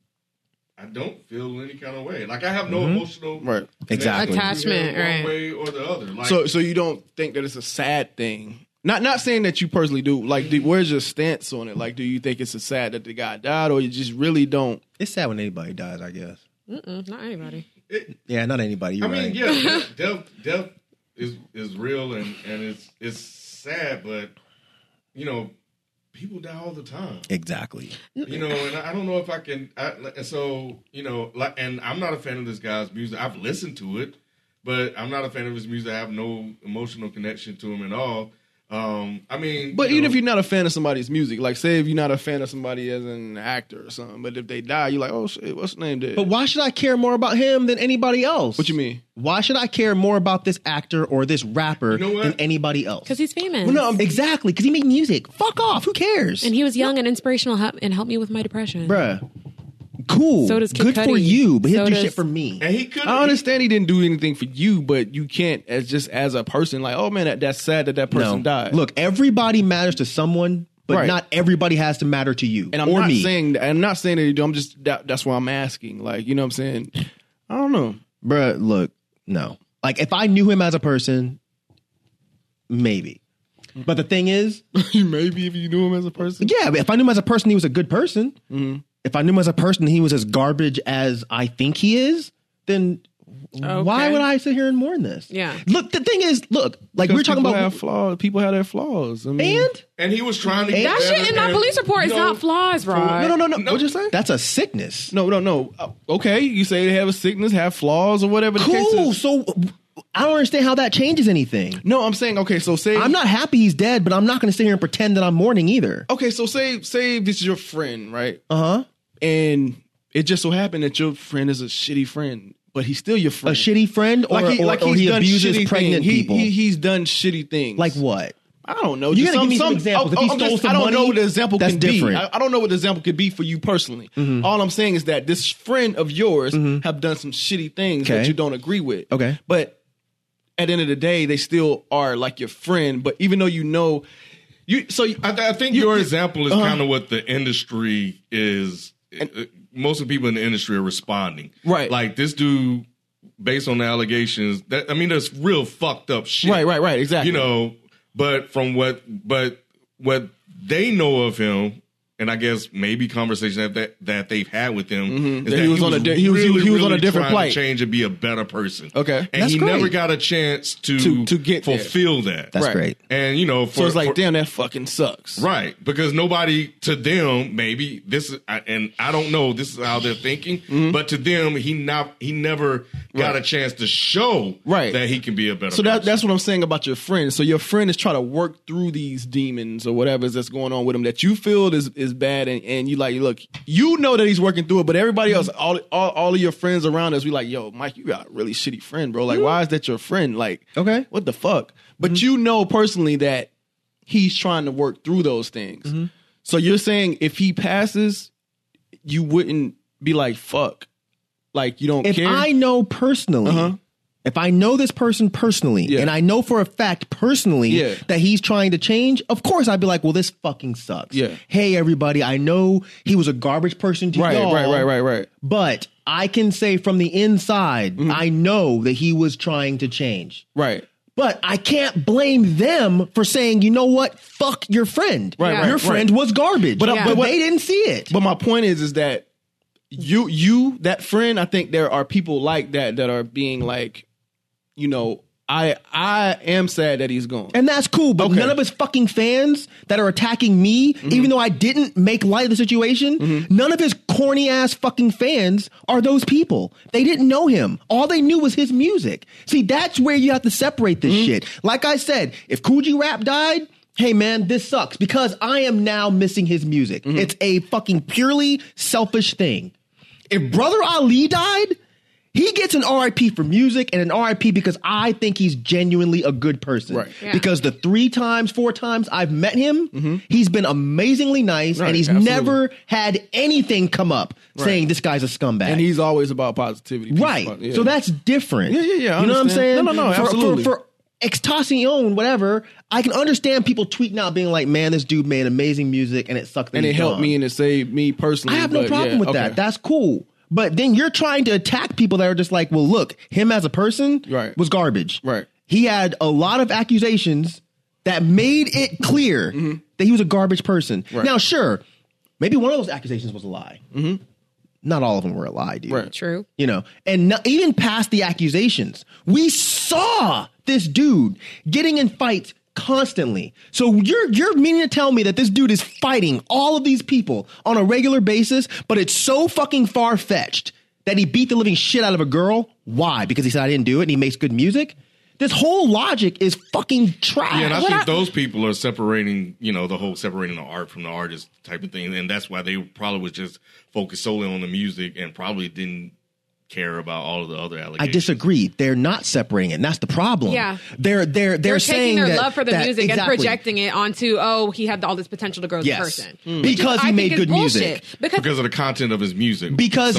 Speaker 8: don't feel any kind of way. Like, I have no emotional...
Speaker 1: Right.
Speaker 6: Exactly.
Speaker 4: Attachment,
Speaker 8: one way or the other. Like,
Speaker 1: so you don't think that it's a sad thing? Not saying that you personally do. Like, where's your stance on it? Like, do you think it's a sad that the guy died, or you just really don't?
Speaker 6: It's sad when anybody dies, I guess.
Speaker 4: Not anybody.
Speaker 6: Not anybody. You're right.
Speaker 8: Yeah, death is real and it's sad, but people die all the time.
Speaker 6: Exactly.
Speaker 8: And I don't know if I can. And I'm not a fan of this guy's music. I've listened to it, but I'm not a fan of his music. I have no emotional connection to him at all. I mean,
Speaker 1: But even if you're not a fan of somebody's music, like say if you're not a fan of somebody as an actor or something, but if they die, you're like, oh shit, what's the name dead?
Speaker 6: But why should I care more about him than anybody else?
Speaker 1: What you mean?
Speaker 6: Why should I care more about this actor or this rapper
Speaker 8: You know what?
Speaker 6: than anybody else?
Speaker 4: Because he's famous.
Speaker 6: Well, no, exactly. Because he made music. Fuck off. Who cares?
Speaker 4: And he was young and inspirational and helped me with my depression.
Speaker 6: Bruh. Cool.
Speaker 4: So does Kid
Speaker 6: Good for
Speaker 4: Cudi.
Speaker 6: you, but he
Speaker 4: So
Speaker 6: didn't do
Speaker 4: does-
Speaker 6: shit for me.
Speaker 8: and he could.
Speaker 1: I understand he didn't do anything for you, but you can't as a person like, oh man, that's sad that person died.
Speaker 6: Look, everybody matters to someone, but
Speaker 1: Right.
Speaker 6: not everybody has to matter to you
Speaker 1: and I'm
Speaker 6: or
Speaker 1: not
Speaker 6: me.
Speaker 1: saying that you do. I'm just that's why I'm asking. Like, you know what I'm saying? I don't know.
Speaker 6: Bruh, look, no. Like, if I knew him as a person, maybe. But the thing is,
Speaker 1: Maybe if you knew him as a person.
Speaker 6: yeah, but if I knew him as a person, he was a good person.
Speaker 1: Mm-hmm.
Speaker 6: If I knew him as a person, he was as garbage as I think he is, then why would I sit here and mourn this?
Speaker 4: Yeah.
Speaker 6: Look, the thing is, look, like we're talking about
Speaker 1: have flaws. People have their flaws. I mean,
Speaker 8: And he was trying to get
Speaker 4: That shit
Speaker 8: better,
Speaker 4: in that
Speaker 8: and,
Speaker 4: police report is
Speaker 8: you know,
Speaker 4: not flaws, Rod.
Speaker 6: no.
Speaker 1: what'd you say?
Speaker 6: That's a sickness.
Speaker 1: No. Okay, you say they have a sickness, have flaws, or whatever. The case
Speaker 6: Cool.
Speaker 1: is.
Speaker 6: So I don't understand how that changes anything.
Speaker 1: No, I'm saying okay. So say
Speaker 6: I'm not happy he's dead, but I'm not going to sit here and pretend that I'm mourning either.
Speaker 1: okay. So say this is your friend, right?
Speaker 6: Uh-huh.
Speaker 1: And it just so happened that your friend is a shitty friend, but he's still your
Speaker 6: A
Speaker 1: friend.
Speaker 6: shitty friend, or
Speaker 1: he's
Speaker 6: he
Speaker 1: done
Speaker 6: abuses
Speaker 1: shitty
Speaker 6: pregnant
Speaker 1: things.
Speaker 6: people.
Speaker 1: He's done shitty things.
Speaker 6: Like what?
Speaker 1: I don't know.
Speaker 6: You
Speaker 1: just
Speaker 6: gotta give me some examples. If he stole some
Speaker 1: I don't
Speaker 6: money,
Speaker 1: know what the example
Speaker 6: that's
Speaker 1: can
Speaker 6: different.
Speaker 1: be. I don't know what the example could be for you personally. All I'm saying is that this friend of yours have done some shitty things that
Speaker 6: Okay.
Speaker 1: you don't agree with.
Speaker 6: Okay.
Speaker 1: But at the end of the day, they still are like your friend. But even though you know,
Speaker 8: I think your example is kind of what the industry is. Most of the people in the industry are responding.
Speaker 1: Right.
Speaker 8: Like this dude, based on the allegations, that's real fucked up shit.
Speaker 1: Right, exactly.
Speaker 8: You know, but what they know of him, and I guess maybe conversations that they've had with him, is
Speaker 1: That
Speaker 8: that
Speaker 1: he was on a
Speaker 8: really
Speaker 1: different
Speaker 8: trying
Speaker 1: plight.
Speaker 8: to change and be a better person.
Speaker 1: Okay.
Speaker 8: And
Speaker 6: That's
Speaker 8: he
Speaker 6: great.
Speaker 8: never got a chance to
Speaker 1: get there.
Speaker 8: fulfill that.
Speaker 6: That's
Speaker 1: Right.
Speaker 6: great.
Speaker 8: And you know,
Speaker 1: so it's like, damn, that fucking sucks.
Speaker 8: right, because nobody to them, maybe this is, and I don't know, this is how they're thinking, but to them, he never got a chance to show that he can be a better.
Speaker 1: So
Speaker 8: person.
Speaker 1: that's what I'm saying about your friend. So your friend is trying to work through these demons or whatever that's going on with him that you feel is bad, and you like, look, you know that he's working through it, but everybody else, all of your friends around us, we like, yo, Mike, you got a really shitty friend, bro. Like, why is that your friend? Like,
Speaker 6: Okay.
Speaker 1: what the fuck? But you know personally that he's trying to work through those things. So you're saying if he passes, you wouldn't be like, fuck, like you don't
Speaker 6: If
Speaker 1: care.
Speaker 6: I know personally, if I know this person personally,
Speaker 1: Yeah.
Speaker 6: and I know for a fact personally
Speaker 1: Yeah.
Speaker 6: that he's trying to change, of course I'd be like, well, this fucking sucks.
Speaker 1: Yeah.
Speaker 6: Hey, everybody, I know he was a garbage person to y'all.
Speaker 1: Right.
Speaker 6: But I can say from the inside, I know that he was trying to change.
Speaker 1: Right.
Speaker 6: But I can't blame them for saying, you know what? Fuck your friend.
Speaker 1: Right,
Speaker 6: Your friend was garbage.
Speaker 1: But
Speaker 6: they didn't see it.
Speaker 1: But my point is that you that friend, I think there are people like that are being like, you know, I am sad that he's gone.
Speaker 6: And that's cool, but
Speaker 1: Okay.
Speaker 6: none of his fucking fans that are attacking me, even though I didn't make light of the situation, none of his corny ass fucking fans are those people. They didn't know him. All they knew was his music. See, that's where you have to separate this shit. Like I said, if Coogee Rap died, hey man, this sucks because I am now missing his music. It's a fucking purely selfish thing. If Brother Ali died, he gets an RIP for music and an RIP because I think he's genuinely a good person.
Speaker 1: Right.
Speaker 4: Yeah.
Speaker 6: Because the 4 times I've met him, he's been amazingly nice
Speaker 1: Right,
Speaker 6: and he's
Speaker 1: absolutely.
Speaker 6: never had anything come up saying this guy's a scumbag.
Speaker 1: And he's always about positivity. Peace,
Speaker 6: right.
Speaker 1: yeah.
Speaker 6: So that's different.
Speaker 1: Yeah. I
Speaker 6: You know what I'm
Speaker 1: understand.
Speaker 6: saying?
Speaker 1: No, absolutely.
Speaker 6: For Extacion, whatever, I can understand people tweeting out being like, man, this dude made amazing music and it sucked that
Speaker 1: and it
Speaker 6: he's
Speaker 1: helped
Speaker 6: gone.
Speaker 1: me and it saved me personally.
Speaker 6: I have no
Speaker 1: but
Speaker 6: problem
Speaker 1: yeah,
Speaker 6: with
Speaker 1: okay.
Speaker 6: that. That's cool. But then you're trying to attack people that are just like, well, look, him as a person
Speaker 1: Right.
Speaker 6: was garbage.
Speaker 1: Right.
Speaker 6: He had a lot of accusations that made it clear that he was a garbage person.
Speaker 1: Right.
Speaker 6: Now, sure, maybe one of those accusations was a lie. Not all of them were a lie, dude.
Speaker 1: Right.
Speaker 4: True.
Speaker 6: You know, and not, even past the accusations, we saw this dude getting in fights constantly. So you're meaning to tell me that this dude is fighting all of these people on a regular basis, but it's so fucking far-fetched that he beat the living shit out of a girl? Why? Because he said I didn't do it and he makes good music? This whole logic is fucking trash.
Speaker 8: Yeah, and I think those people are separating, the whole separating the art from the artist type of thing. And that's why they probably was just focused solely on the music and probably didn't care about all of the other allegations.
Speaker 6: I disagree. They're not separating it. And that's the problem.
Speaker 4: Yeah.
Speaker 6: They're
Speaker 4: taking
Speaker 6: saying
Speaker 4: their
Speaker 6: that,
Speaker 4: love for the music and projecting it onto, he had all this potential to grow as a person.
Speaker 6: Because he made good music.
Speaker 8: Because of the content of his music.
Speaker 6: Because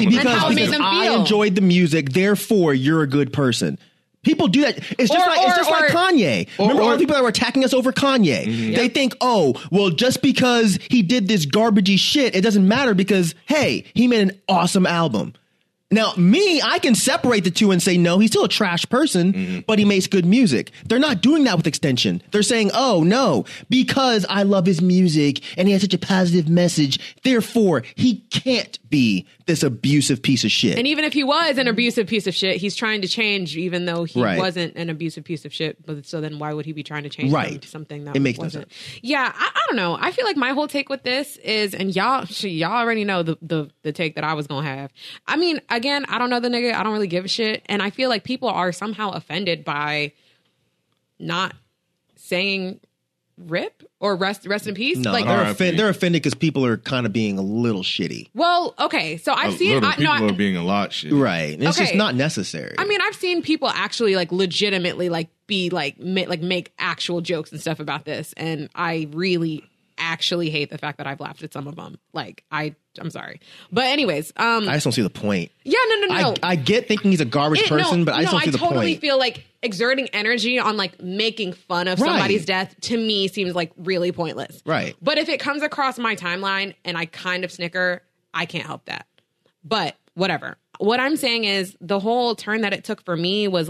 Speaker 6: I enjoyed the music, therefore you're a good person. People do that. It's just like Kanye. Remember all the people that were attacking us over Kanye? Mm-hmm. They think, just because he did this garbagey shit, it doesn't matter because, hey, he made an awesome album. Now, I can separate the two and say, no, he's still a trash person, but he makes good music. They're not doing that with Extension. They're saying, no, because I love his music and he has such a positive message, therefore he can't be this abusive piece of shit.
Speaker 4: And even if he was an abusive piece of shit, he's trying to change even though he wasn't an abusive piece of shit. But so then why would he be trying to change something that
Speaker 6: makes
Speaker 4: wasn't?
Speaker 6: No sense.
Speaker 4: Yeah, I don't know. I feel like my whole take with this is, and y'all already know the take that I was going to have. I mean, again, I don't know the nigga. I don't really give a shit. And I feel like people are somehow offended by not saying rip or rest in peace.
Speaker 6: No, they're offended because people are kind of being a little shitty.
Speaker 4: Well, okay, so I've seen
Speaker 8: people are being a lot shitty,
Speaker 6: right? It's just not necessary.
Speaker 4: I mean, I've seen people actually legitimately be make actual jokes and stuff about this, and I really actually hate the fact that I've laughed at some of them. I'm sorry, but anyways,
Speaker 6: I just don't see the point.
Speaker 4: Yeah, no.
Speaker 6: I get thinking he's a garbage person, but I just don't see the point. I
Speaker 4: totally feel like exerting energy on making fun of somebody's death to me seems really pointless.
Speaker 6: Right.
Speaker 4: But if it comes across my timeline and I kind of snicker, I can't help that. But whatever. What I'm saying is the whole turn that it took for me was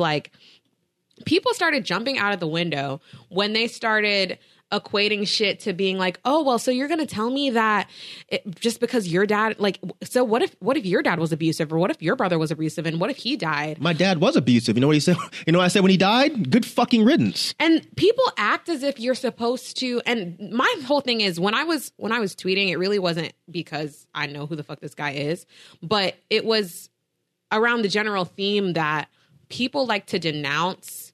Speaker 4: people started jumping out of the window when they started equating shit to being so you're going to tell me that just because your dad, so what if your dad was abusive, or what if your brother was abusive, and what if he died?
Speaker 6: My dad was abusive. You know what he said? You know what I said when he died? Good fucking riddance.
Speaker 4: And people act as if you're supposed to, and my whole thing is when I was tweeting, it really wasn't because I know who the fuck this guy is, but it was around the general theme that people like to denounce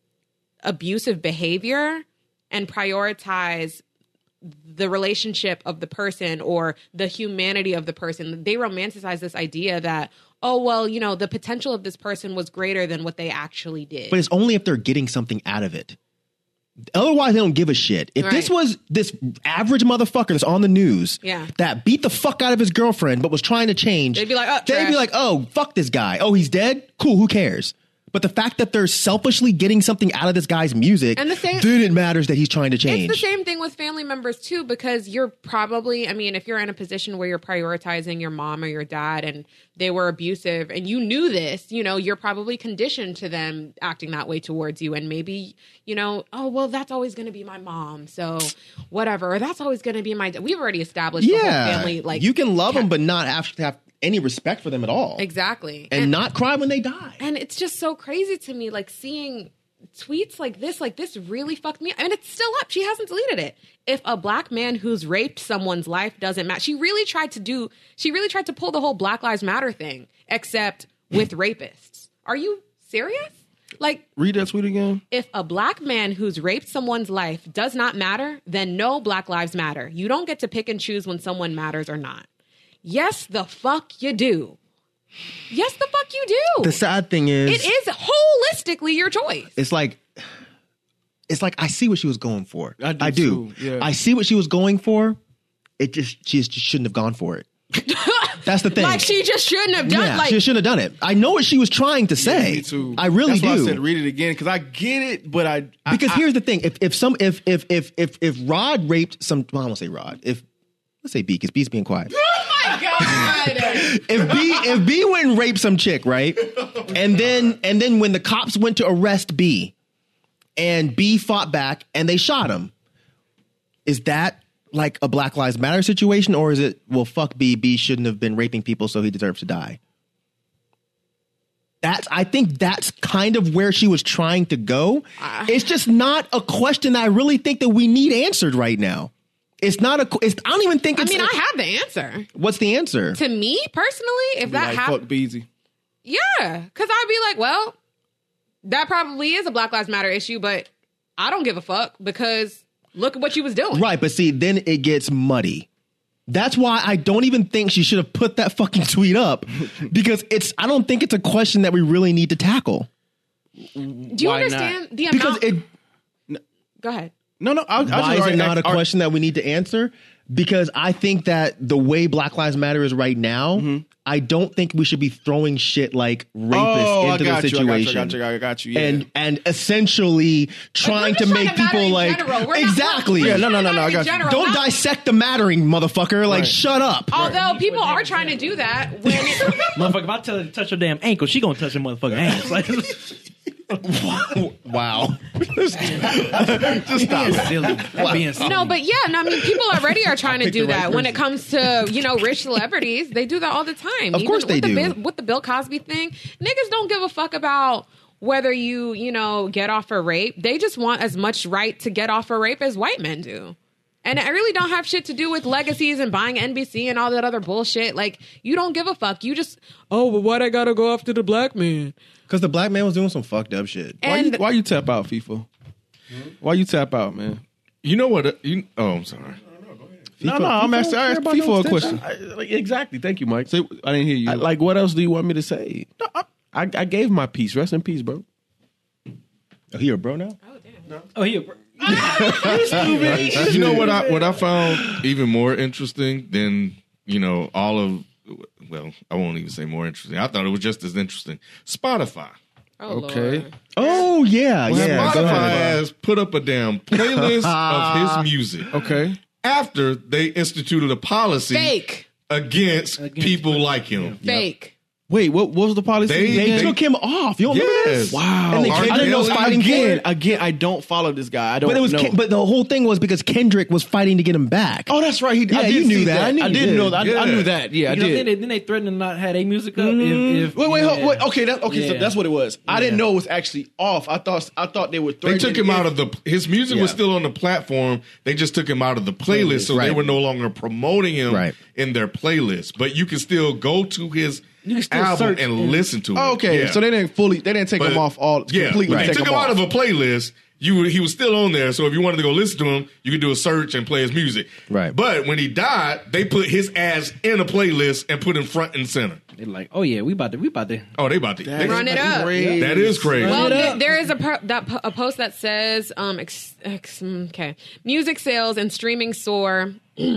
Speaker 4: abusive behavior and prioritize the relationship of the person or the humanity of the person. They romanticize this idea that, the potential of this person was greater than what they actually did.
Speaker 6: But it's only if they're getting something out of it. Otherwise, they don't give a shit. If this was this average motherfucker that's on the news that beat the fuck out of his girlfriend but was trying to change,
Speaker 4: they'd be like,
Speaker 6: fuck this guy. Oh, he's dead? Cool, who cares? But the fact that they're selfishly getting something out of this guy's music, then it matters that he's trying to change.
Speaker 4: It's the same thing with family members, too, because you're probably, if you're in a position where you're prioritizing your mom or your dad and they were abusive and you knew this, you're probably conditioned to them acting that way towards you. And maybe, that's always going to be my mom. So whatever. Or that's always going to be my dad. We've already established the whole family.
Speaker 6: You can love them, but not have any respect for them at all.
Speaker 4: Exactly.
Speaker 6: And not cry when they die.
Speaker 4: And it's just so crazy to me, seeing tweets like this really fucked me up. And it's still up. She hasn't deleted it. If a black man who's raped someone's life doesn't matter. She really tried to pull the whole Black Lives Matter thing, except with rapists. Are you serious?
Speaker 1: Read that tweet again.
Speaker 4: If a black man who's raped someone's life does not matter, then no Black Lives Matter. You don't get to pick and choose when someone matters or not. Yes, the fuck you do. Yes, the fuck you do.
Speaker 6: The sad thing is,
Speaker 4: it is holistically your choice.
Speaker 6: It's like I see what she was going for.
Speaker 1: I do. Too, yeah.
Speaker 6: I see what she was going for. She just shouldn't have gone for it. That's the thing.
Speaker 4: She just shouldn't have done.
Speaker 6: Yeah, she shouldn't have done it. I know what she was trying to say.
Speaker 1: Yeah, me too.
Speaker 6: I really
Speaker 1: do.
Speaker 6: That's
Speaker 1: why I said read it again because I get it, but
Speaker 6: because here's the thing: if Rod raped some, I won't say Rod. Let's say B because B's being quiet.
Speaker 4: Oh my God!
Speaker 6: if B went and raped some chick, right? And then when the cops went to arrest B, and B fought back and they shot him, is that like a Black Lives Matter situation, or is it, well, fuck B, B shouldn't have been raping people, so he deserves to die? I think that's kind of where she was trying to go. It's just not a question I really think that we need answered right now. It's not I don't even think it's...
Speaker 4: I have the answer.
Speaker 6: What's the answer?
Speaker 4: To me, personally, if that happened...
Speaker 1: Fuck Beezy.
Speaker 4: Yeah, because I'd be like, well, that probably is a Black Lives Matter issue, but I don't give a fuck because look at what you was doing.
Speaker 6: Right, but see, then it gets muddy. That's why I don't even think she should have put that fucking tweet up because I don't think it's a question that we really need to tackle.
Speaker 4: Do you understand the
Speaker 6: Because
Speaker 4: amount? Go ahead.
Speaker 1: No.
Speaker 6: Why is it not a question that we need to answer? Because I think that the way Black Lives Matter is right now, I don't think we should be throwing shit like rapists into the situation.
Speaker 1: I got you. Yeah.
Speaker 6: And essentially trying to make people like exactly.
Speaker 1: Yeah, no. I got you.
Speaker 6: Don't dissect the mattering, motherfucker. Like, shut up.
Speaker 4: Although people are trying to do that when
Speaker 7: Motherfucker, if I tell her to touch her damn ankle, she gonna touch her motherfucking ass. Like,
Speaker 6: Wow.
Speaker 7: just stop. Being silly.
Speaker 4: no, but yeah, no, I mean, people already are trying to do that when it comes to rich celebrities. They do that all the time.
Speaker 6: Of course they do.
Speaker 4: With the Bill Cosby thing, niggas don't give a fuck about whether you get off for rape. They just want as much right to get off for rape as white men do. And it really don't have shit to do with legacies and buying NBC and all that other bullshit. Like, you don't give a fuck. You just, well, why'd I gotta go after the black man?
Speaker 6: Because the black man was doing some fucked up shit.
Speaker 1: Why you tap out, FIFA? Why you tap out, man?
Speaker 8: You know what? I'm sorry.
Speaker 1: No, I'm asking. I asked FIFA a question.
Speaker 5: Exactly. Thank you, Mike.
Speaker 1: I didn't hear you.
Speaker 5: What else do you want me to say? No, I gave my piece. Rest in peace, bro.
Speaker 6: Oh, he a bro now?
Speaker 4: Oh, damn.
Speaker 7: Oh, here.
Speaker 8: You know what I found even more interesting than all of. Well, I won't even say more interesting. I thought it was just as interesting. Spotify.
Speaker 4: Oh,
Speaker 1: okay.
Speaker 4: Lord.
Speaker 6: Oh, yeah.
Speaker 8: Spotify has put up a damn playlist of his music.
Speaker 1: Okay.
Speaker 8: After they instituted a policy
Speaker 4: Fake.
Speaker 8: against people like him.
Speaker 4: Fake.
Speaker 1: Wait, what was the policy?
Speaker 6: They took him off. You don't remember this?
Speaker 1: Wow.
Speaker 6: And
Speaker 8: R.
Speaker 6: Kendrick was
Speaker 8: Kelly
Speaker 6: fighting
Speaker 1: Again,
Speaker 6: for it.
Speaker 1: I don't follow this guy. I don't
Speaker 6: But it was,
Speaker 1: know.
Speaker 6: but the whole thing was because Kendrick was fighting to get him back.
Speaker 1: Oh, that's right.
Speaker 6: Yeah,
Speaker 1: I did
Speaker 6: you knew
Speaker 1: see
Speaker 6: that. I knew
Speaker 1: I
Speaker 6: you
Speaker 1: didn't
Speaker 6: did.
Speaker 1: know that.
Speaker 8: Yeah.
Speaker 1: I knew that. Yeah, I did.
Speaker 7: Then they threatened to not have their music up. If
Speaker 1: Wait. Okay, so
Speaker 7: Yeah.
Speaker 1: that's what it was. I didn't know it was actually off. I thought they were.
Speaker 8: They took him out of his music was
Speaker 6: Yeah.
Speaker 8: still on the platform. They just took him out of the playlist, so they
Speaker 6: Right.
Speaker 8: were no longer promoting him
Speaker 6: Right.
Speaker 8: in their playlist. But you can still go to his
Speaker 7: You can still
Speaker 8: album
Speaker 7: search
Speaker 8: and
Speaker 7: and-
Speaker 8: listen to it.
Speaker 1: Oh, okay,
Speaker 8: Yeah.
Speaker 1: so they didn't take
Speaker 8: But-
Speaker 1: him off all completely.
Speaker 8: When
Speaker 1: Take
Speaker 8: they took him
Speaker 1: off.
Speaker 8: out of a playlist, he was still on there. So if you wanted to go listen to him, you could do a search and play his music.
Speaker 6: Right.
Speaker 8: But when he died, they put his ass in a playlist and put him front and center.
Speaker 7: they're like, oh yeah, we about to.
Speaker 8: Oh, they about to
Speaker 4: Run it up.
Speaker 1: Crazy.
Speaker 8: That is crazy.
Speaker 4: Well, there is a post that says, okay, music sales and streaming soar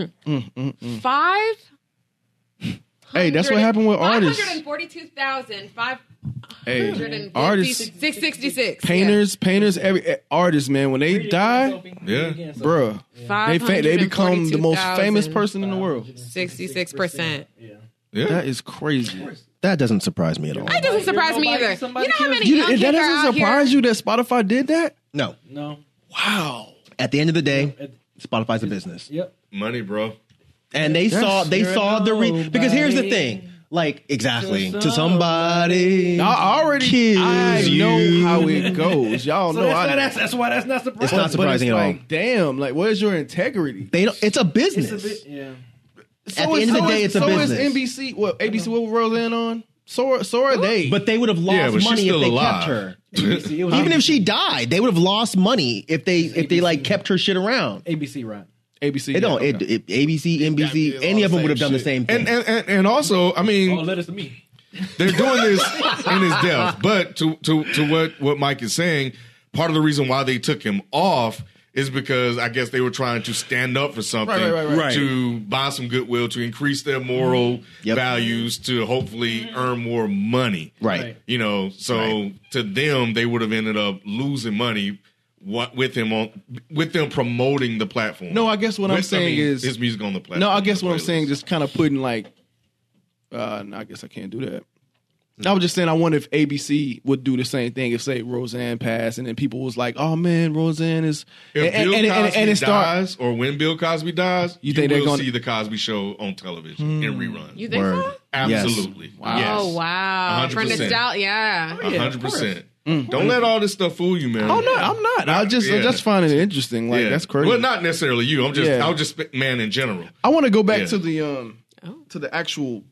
Speaker 4: 5.
Speaker 1: Hey, that's what happened with artists.
Speaker 4: 542,566.
Speaker 1: Hey, painters, every artist, man, when they die,
Speaker 8: Yeah.
Speaker 1: bruh, they become the most famous person in the world.
Speaker 4: 66%.
Speaker 8: Yeah.
Speaker 1: That is crazy.
Speaker 6: That doesn't surprise me at all.
Speaker 4: That doesn't surprise me either. You
Speaker 7: somebody
Speaker 4: know how many
Speaker 1: You,
Speaker 4: young kids
Speaker 1: that
Speaker 4: are
Speaker 1: doesn't
Speaker 4: out
Speaker 1: surprise
Speaker 4: here?
Speaker 1: you that Spotify did that?
Speaker 6: No.
Speaker 7: No.
Speaker 1: Wow.
Speaker 6: At the end of the day, Spotify's a business.
Speaker 7: Yep.
Speaker 8: Money, bro.
Speaker 6: And they saw because here's the thing. Like, exactly. To somebody.
Speaker 1: I know
Speaker 6: you.
Speaker 1: how it goes. Y'all know
Speaker 7: That's why that's not surprising.
Speaker 6: It's not surprising at all.
Speaker 1: Like, damn, like, where's your integrity?
Speaker 6: They don't, it's a business.
Speaker 7: Yeah.
Speaker 6: At the end of the day, it's a business.
Speaker 1: So is NBC, ABC, what was Roseanne on? So are they.
Speaker 6: But they would have
Speaker 8: Yeah,
Speaker 6: lost
Speaker 8: but she's
Speaker 6: money if
Speaker 8: still
Speaker 6: they
Speaker 8: alive.
Speaker 6: kept her.
Speaker 7: ABC, it was
Speaker 6: Even if she died, they would have lost money if they like kept her shit around.
Speaker 7: ABC, right?
Speaker 1: ABC.
Speaker 6: It don't.
Speaker 1: yeah, okay.
Speaker 6: ABC, NBC,
Speaker 8: it's
Speaker 6: any
Speaker 8: all
Speaker 6: of them
Speaker 8: the
Speaker 6: would have
Speaker 8: same
Speaker 6: done the
Speaker 8: shit.
Speaker 6: same thing.
Speaker 8: And also, I mean,
Speaker 7: Oh, let us to me.
Speaker 8: they're doing this in his death. But to what Mike is saying, part of the reason why they took him off is because I guess they were trying to stand up for something,
Speaker 1: Right.
Speaker 8: to buy some goodwill, to increase their moral values, to hopefully earn more money.
Speaker 6: Right.
Speaker 8: You know, so to them, they would have ended up losing money with them promoting the platform.
Speaker 1: No, I guess what I'm saying is
Speaker 8: his music on the platform.
Speaker 1: No, I guess what I'm
Speaker 8: playlist.
Speaker 1: saying, just kind of putting like, no, I guess I can't do that. I was just saying, I wonder if ABC would do the same thing if, say, Roseanne passed, and then people was like, "Oh man, Roseanne is."
Speaker 8: If Bill Cosby
Speaker 1: it start-
Speaker 8: dies, or when Bill Cosby dies, you
Speaker 1: think they're
Speaker 8: will
Speaker 1: gonna-
Speaker 8: see the Cosby Show on television in reruns.
Speaker 4: You think so?
Speaker 8: Absolutely.
Speaker 1: Wow.
Speaker 8: Yes.
Speaker 4: Oh, wow. For
Speaker 8: 100%.
Speaker 4: nostalgia, yeah.
Speaker 8: 100%. Don't let all this stuff fool you, man.
Speaker 1: Oh no, I'm not. I just find it interesting. Like that's crazy.
Speaker 8: Well, not necessarily you. I was just man in general.
Speaker 1: I want to go back
Speaker 8: Yeah.
Speaker 1: to the to the actual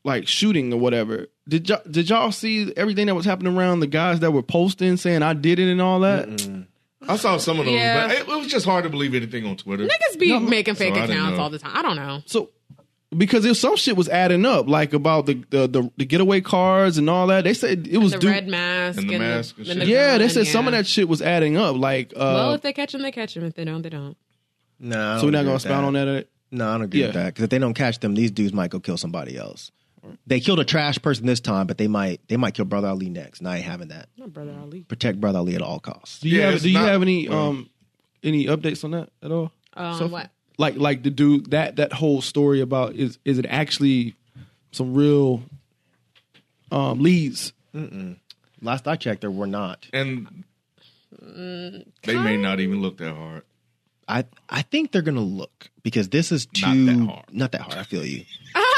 Speaker 1: like shooting or whatever. Did y'all see everything that was happening around the guys that were posting saying I did it and all that?
Speaker 8: I saw some of those,
Speaker 4: Yeah.
Speaker 8: but it was just hard to believe anything on Twitter.
Speaker 4: Niggas be making fake
Speaker 8: So I didn't
Speaker 4: accounts
Speaker 8: know.
Speaker 4: all the time. I don't know.
Speaker 1: So because if some shit was adding up, like about the getaway cars and all that, they said it was
Speaker 4: The
Speaker 1: dude.
Speaker 4: red mask
Speaker 8: And the mask and shit.
Speaker 1: Yeah, they
Speaker 4: gun,
Speaker 1: said some of that shit was adding up. Like,
Speaker 4: Well, if they catch them, they catch them. If they don't, they don't.
Speaker 6: No,
Speaker 1: so we're not gonna expound on that.
Speaker 6: No, I don't agree with that because if they don't catch them, these dudes might go kill somebody else. They killed a trash person this time, but they might kill Brother Ali next. And I ain't having that.
Speaker 4: Not Brother Ali.
Speaker 6: Protect Brother Ali at all costs.
Speaker 1: Do you
Speaker 8: Yeah,
Speaker 1: have
Speaker 8: it's
Speaker 1: Do you
Speaker 8: not-
Speaker 1: have any updates on that at all? So
Speaker 4: What?
Speaker 1: like the dude that whole story about is it actually some real leads?
Speaker 6: Last I checked, there were not.
Speaker 8: And they may not even look that hard.
Speaker 6: I think they're gonna look because this is too
Speaker 8: Not that hard.
Speaker 6: I feel you.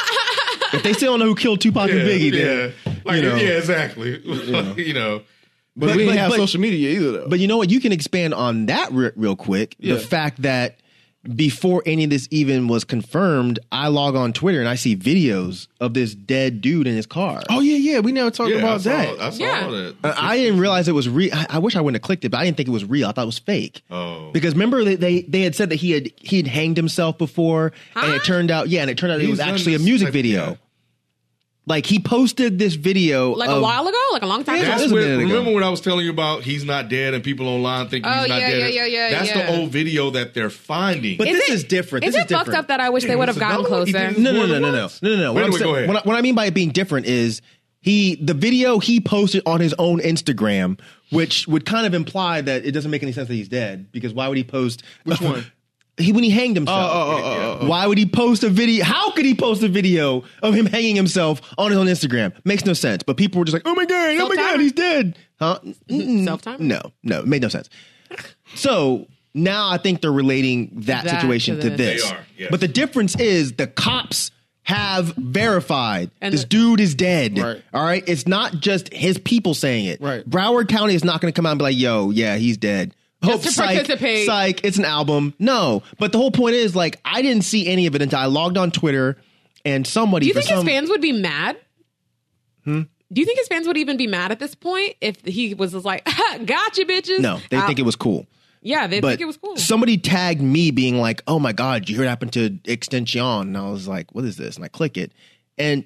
Speaker 6: If they still don't know who killed Tupac and Biggie, then
Speaker 8: Like,
Speaker 6: you know.
Speaker 8: yeah, exactly. You know.
Speaker 1: But we didn't have social media either, though.
Speaker 6: But you know what? You can expand on that real quick.
Speaker 1: Yeah.
Speaker 6: The fact that before any of this even was confirmed, I log on Twitter and I see videos of this dead dude in his car.
Speaker 1: Oh yeah, we never talked about that.
Speaker 8: I saw
Speaker 4: Yeah.
Speaker 8: that.
Speaker 6: I didn't realize it was real. I wish I wouldn't have clicked it, but I didn't think it was real. I thought it was fake.
Speaker 8: Oh.
Speaker 6: Because remember they had said that he had hanged himself before, and it turned out it was
Speaker 8: He's
Speaker 6: actually a
Speaker 8: done
Speaker 6: music
Speaker 8: this type-
Speaker 6: video.
Speaker 8: yeah.
Speaker 6: Like he posted this video
Speaker 4: Like
Speaker 6: of,
Speaker 4: a while ago? Like a long time
Speaker 6: Yeah,
Speaker 4: ago?
Speaker 6: it
Speaker 8: That's
Speaker 6: was a
Speaker 8: where,
Speaker 6: minute ago.
Speaker 8: remember when I was telling you about he's not dead and people online think
Speaker 4: Oh,
Speaker 8: he's not
Speaker 4: yeah,
Speaker 8: dead?
Speaker 4: yeah,
Speaker 8: That's
Speaker 4: yeah.
Speaker 8: the old video that they're finding.
Speaker 6: But this is different.
Speaker 4: Is
Speaker 6: This
Speaker 4: it
Speaker 6: is
Speaker 4: fucked
Speaker 6: different.
Speaker 4: up that I wish they would have
Speaker 8: it's
Speaker 4: gotten
Speaker 8: another one. He
Speaker 4: closer?
Speaker 8: did it
Speaker 6: No.
Speaker 8: more than once.
Speaker 6: What,
Speaker 8: Anyway,
Speaker 6: I'm
Speaker 8: go
Speaker 6: saying-
Speaker 8: ahead.
Speaker 6: what I mean by it being different is the video he posted on his own Instagram, which would kind of imply that it doesn't make any sense that he's dead because why would he post
Speaker 1: Which one?
Speaker 6: When he hanged himself. Why would he post a video? How could he post a video of him hanging himself on his own Instagram? Makes no sense. But people were just like, "Oh my god,
Speaker 4: Self-timer?
Speaker 6: he's dead." Huh?
Speaker 4: Self-timer?
Speaker 6: No, it made no sense. So now I think they're relating that
Speaker 4: That
Speaker 6: situation
Speaker 4: to
Speaker 6: to
Speaker 4: this.
Speaker 6: this.
Speaker 8: They are, yes.
Speaker 6: But the difference is the cops have verified
Speaker 4: And
Speaker 6: this
Speaker 4: the-
Speaker 6: dude is dead.
Speaker 1: Right.
Speaker 6: All right. It's not just his people saying it.
Speaker 1: Right.
Speaker 6: Broward County is not going to come out and be like, "Yo, yeah, he's dead."
Speaker 4: Just to participate.
Speaker 6: Psych, it's an album. No. But the whole point is, like, I didn't see any of it until I logged on Twitter and somebody.
Speaker 4: Do you
Speaker 6: for
Speaker 4: think his
Speaker 6: some-
Speaker 4: fans would be mad? Do you think his fans would even be mad at this point if he was just like, "Gotcha, bitches"?
Speaker 6: No, they think it was cool.
Speaker 4: Yeah, they
Speaker 6: But
Speaker 4: think it was cool.
Speaker 6: somebody tagged me being like, "Oh my god, you hear what happened to Extension?" And I was like, "What is this?" And I click it, and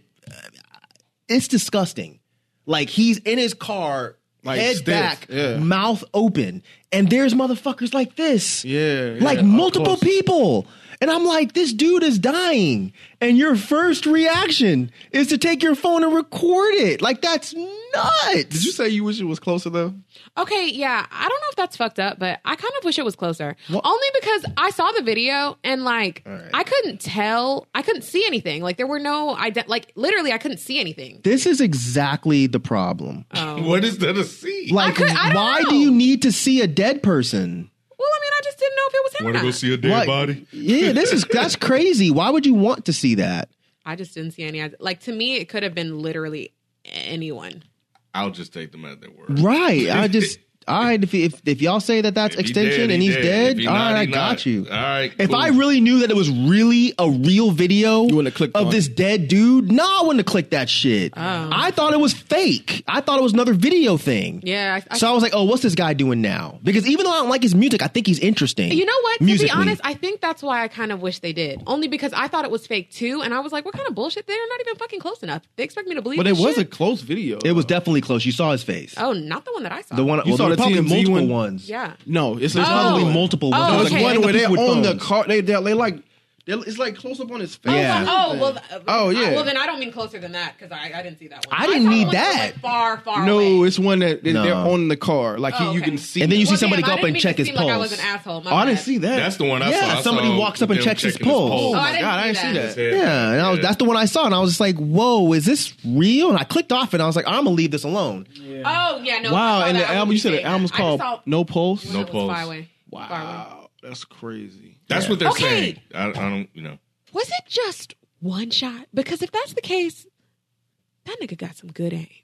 Speaker 6: it's disgusting. Like he's in his car,
Speaker 1: Like
Speaker 6: head
Speaker 1: stiff,
Speaker 6: back,
Speaker 1: yeah.
Speaker 6: mouth open, and there's motherfuckers like this,
Speaker 1: Yeah,
Speaker 6: like
Speaker 1: up
Speaker 6: multiple
Speaker 1: close.
Speaker 6: people. And I'm like, this dude is dying, and your first reaction is to take your phone and record it. Like that's nuts.
Speaker 1: Did you say you wish it was closer though?
Speaker 4: Okay, yeah, I don't know if that's fucked up, but I kind of wish it was closer. Only because I saw the video and like I couldn't tell, I couldn't see anything. Like there were no, like literally, I couldn't see anything.
Speaker 6: This is exactly the problem.
Speaker 8: What is there to see?
Speaker 6: Like,
Speaker 4: I don't
Speaker 6: why
Speaker 4: know.
Speaker 6: do you need to see a dead person?
Speaker 4: Well, I mean, I just didn't know if it was him or
Speaker 8: Want to
Speaker 4: not.
Speaker 8: go see a dead
Speaker 6: Like,
Speaker 8: body?
Speaker 6: Yeah, that's crazy. Why would you want to see that?
Speaker 4: I just didn't see any. Like to me, it could have been literally anyone.
Speaker 8: I'll just take them at their word.
Speaker 6: Right. All right, if y'all say that that's
Speaker 8: If he
Speaker 6: extension
Speaker 8: dead,
Speaker 6: and
Speaker 8: he
Speaker 6: he's dead,
Speaker 8: If he
Speaker 6: all
Speaker 8: not,
Speaker 6: right, I
Speaker 8: he
Speaker 6: got
Speaker 8: not.
Speaker 6: you.
Speaker 8: All right.
Speaker 6: If
Speaker 8: cool.
Speaker 6: I really knew that it was really a real video
Speaker 1: wouldn't have clicked
Speaker 6: of
Speaker 1: on
Speaker 6: this
Speaker 1: it.
Speaker 6: dead dude, no, I wouldn't have clicked that shit. I thought it was fake. I thought it was another video thing.
Speaker 4: Yeah,
Speaker 6: So I was like, oh, what's this guy doing now? Because even though I don't like his music, I think he's interesting.
Speaker 4: You know what? To
Speaker 6: musically.
Speaker 4: be honest, I think that's why I kind of wish they did. Only because I thought it was fake too, and I was like, "What kind of bullshit? They're not even fucking close enough. They expect me to believe."
Speaker 1: But it
Speaker 4: this
Speaker 1: was a
Speaker 4: shit?
Speaker 1: close video.
Speaker 6: It was definitely close. You saw his face.
Speaker 4: Oh, not the one that I saw.
Speaker 6: The one
Speaker 1: You
Speaker 6: well,
Speaker 1: saw
Speaker 6: there
Speaker 1: the
Speaker 6: were probably
Speaker 1: TMZ
Speaker 6: multiple
Speaker 1: one?
Speaker 6: ones.
Speaker 4: Yeah.
Speaker 1: No, it's
Speaker 6: There's probably multiple ones.
Speaker 4: Oh,
Speaker 6: There was
Speaker 1: There's
Speaker 4: okay.
Speaker 1: one where they're
Speaker 6: people with
Speaker 1: on the
Speaker 6: phones.
Speaker 1: car. They like it's like close up on his face.
Speaker 6: Yeah.
Speaker 4: Oh well.
Speaker 1: Oh, yeah.
Speaker 4: Well, then I don't mean closer than that because I didn't see that one.
Speaker 6: I didn't
Speaker 4: saw the
Speaker 6: need
Speaker 4: one that was,
Speaker 6: that.
Speaker 4: like, far, far
Speaker 1: No,
Speaker 4: away.
Speaker 1: it's one that
Speaker 6: No.
Speaker 1: they're on the car. Like
Speaker 4: Oh,
Speaker 1: you
Speaker 4: okay.
Speaker 1: can see.
Speaker 6: And then you see
Speaker 4: Well,
Speaker 6: somebody
Speaker 4: damn,
Speaker 6: go
Speaker 4: I
Speaker 6: up
Speaker 4: didn't
Speaker 6: and
Speaker 4: mean
Speaker 6: check
Speaker 4: to
Speaker 6: his
Speaker 4: seem like I was
Speaker 6: pulse.
Speaker 4: an asshole. My
Speaker 1: Oh, I didn't
Speaker 4: bad.
Speaker 1: see that.
Speaker 8: That's the one I saw.
Speaker 6: Yeah,
Speaker 8: I
Speaker 6: somebody
Speaker 8: saw
Speaker 6: walks up and
Speaker 8: them
Speaker 6: checks his
Speaker 8: checking
Speaker 6: pulse.
Speaker 1: Oh
Speaker 4: I
Speaker 1: my
Speaker 4: didn't
Speaker 1: god, I
Speaker 4: see
Speaker 1: didn't see
Speaker 4: that.
Speaker 1: that.
Speaker 6: Yeah, and that's the one I saw, and I was just like, "Whoa, is this real?" And I clicked off it, and I was like, "I'm gonna leave this alone."
Speaker 4: Oh yeah, no.
Speaker 1: Wow,
Speaker 4: I saw
Speaker 1: and
Speaker 4: that.
Speaker 1: the
Speaker 4: I
Speaker 1: album
Speaker 4: wouldn't
Speaker 1: you said
Speaker 4: say
Speaker 1: the
Speaker 4: that.
Speaker 1: album's
Speaker 4: I just
Speaker 1: called
Speaker 4: saw
Speaker 1: No Pulse.
Speaker 4: when
Speaker 8: No
Speaker 4: it was
Speaker 8: Pulse.
Speaker 4: Far away. Far away.
Speaker 1: Wow, that's crazy.
Speaker 8: That's what they're
Speaker 4: Okay.
Speaker 8: saying. I don't,
Speaker 4: Was it just one shot? Because if that's the case, that nigga got some good aim.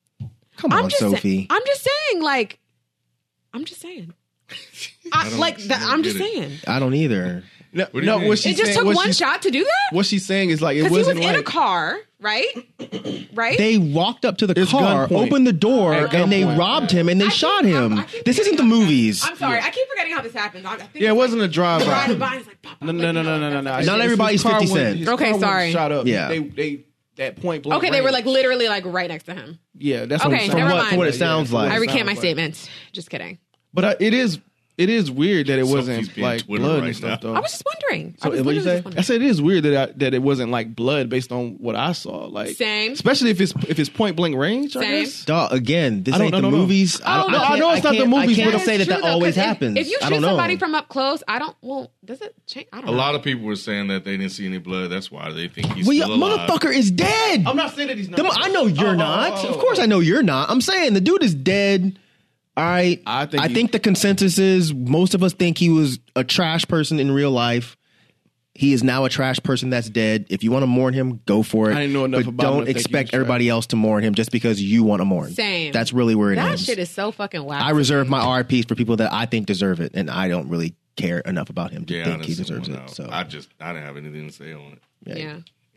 Speaker 6: Come on, Sophie.
Speaker 4: I'm just saying, I'm just saying.
Speaker 8: don't
Speaker 4: I'm just
Speaker 8: get it.
Speaker 4: saying.
Speaker 6: I don't either.
Speaker 1: No,
Speaker 8: What do you mean?
Speaker 1: what she's
Speaker 4: It just
Speaker 1: saying,
Speaker 4: took
Speaker 1: what
Speaker 4: one
Speaker 1: she's-
Speaker 4: shot to do that?
Speaker 1: What she's saying is like it
Speaker 4: Because he was
Speaker 1: wasn't
Speaker 4: in a
Speaker 1: like
Speaker 4: car, right? Right?
Speaker 6: They walked up to the
Speaker 1: It's
Speaker 6: car,
Speaker 1: gunpoint.
Speaker 6: opened the door,
Speaker 1: At
Speaker 6: and they
Speaker 1: gunpoint.
Speaker 6: robbed him, and they
Speaker 4: I
Speaker 6: shot
Speaker 4: keep-
Speaker 6: him.
Speaker 4: I keep
Speaker 6: This isn't the
Speaker 4: forgetting how-
Speaker 6: movies.
Speaker 4: I'm sorry. I keep forgetting how this happens. I think
Speaker 1: yeah, it
Speaker 4: it's
Speaker 1: wasn't a drive
Speaker 4: riding
Speaker 1: by.
Speaker 4: by. It's like, pop, pop,
Speaker 1: No,
Speaker 4: like,
Speaker 1: no,
Speaker 4: you
Speaker 1: no,
Speaker 4: know,
Speaker 1: no, no,
Speaker 4: that's-
Speaker 1: no.
Speaker 6: Not everybody's 50 Cent.
Speaker 1: His
Speaker 4: Okay,
Speaker 1: car wasn't
Speaker 4: sorry.
Speaker 1: Shot up.
Speaker 6: Yeah.
Speaker 1: They that point blank.
Speaker 4: Okay, they were
Speaker 1: range.
Speaker 4: like literally like right next to him.
Speaker 1: Yeah, that's
Speaker 4: Okay,
Speaker 1: what it
Speaker 4: never
Speaker 1: sounds
Speaker 4: mind.
Speaker 6: From what it sounds like.
Speaker 4: I
Speaker 1: It
Speaker 4: recant
Speaker 1: sounds
Speaker 4: my
Speaker 1: like.
Speaker 4: statement. Just kidding.
Speaker 1: But it is weird that it
Speaker 8: Sophie's
Speaker 1: wasn't
Speaker 8: being
Speaker 1: like
Speaker 8: Twitter
Speaker 1: blood
Speaker 8: right
Speaker 1: and stuff
Speaker 8: now.
Speaker 1: though.
Speaker 4: I was just wondering.
Speaker 6: So,
Speaker 4: I was
Speaker 6: what'd you
Speaker 4: literally
Speaker 6: say?
Speaker 4: just wondering.
Speaker 1: I said it is weird that it wasn't like blood based on what I saw. Like
Speaker 4: Same.
Speaker 1: especially if it's point blank range. I
Speaker 4: Same.
Speaker 1: guess.
Speaker 6: Dog, again, this
Speaker 1: I don't-
Speaker 6: ain't the
Speaker 1: no, no, no.
Speaker 6: movies.
Speaker 4: Oh, no,
Speaker 1: I know it's not the movies,
Speaker 6: I
Speaker 1: but
Speaker 6: can't
Speaker 1: it's
Speaker 6: say that
Speaker 4: true,
Speaker 6: that
Speaker 4: though,
Speaker 6: always
Speaker 4: 'cause
Speaker 6: happens.
Speaker 4: If you
Speaker 6: I
Speaker 4: shoot
Speaker 6: don't know.
Speaker 4: somebody from up close, I don't. Well, does it change? I don't
Speaker 8: A
Speaker 4: know.
Speaker 8: lot of people were saying that they didn't see any blood. That's why they think he's
Speaker 6: Well,
Speaker 8: still
Speaker 6: your
Speaker 8: alive.
Speaker 6: motherfucker is dead.
Speaker 1: I'm not saying that he's not.
Speaker 6: Come on, I know you're not. Of course, I know you're not. I'm saying the dude is dead. All right.
Speaker 1: I think
Speaker 6: I think the consensus is most of us think he was a trash person in real life. He is now a trash person that's dead. If you want to mourn him, go for it.
Speaker 1: I didn't know enough
Speaker 6: but
Speaker 1: about him
Speaker 6: don't
Speaker 1: to think he
Speaker 6: expect
Speaker 1: was
Speaker 6: everybody else to mourn him just because you want to mourn.
Speaker 4: Same.
Speaker 6: That's really where it
Speaker 4: That
Speaker 6: ends.
Speaker 4: shit is so fucking wild.
Speaker 6: I reserve my RPs for people that I think deserve it, and I don't really care enough about him to
Speaker 8: Yeah, I
Speaker 6: think
Speaker 8: didn't
Speaker 6: he
Speaker 8: see
Speaker 6: deserves
Speaker 8: one
Speaker 6: it.
Speaker 8: out.
Speaker 6: So
Speaker 8: I didn't have anything to say on it.
Speaker 4: Yeah.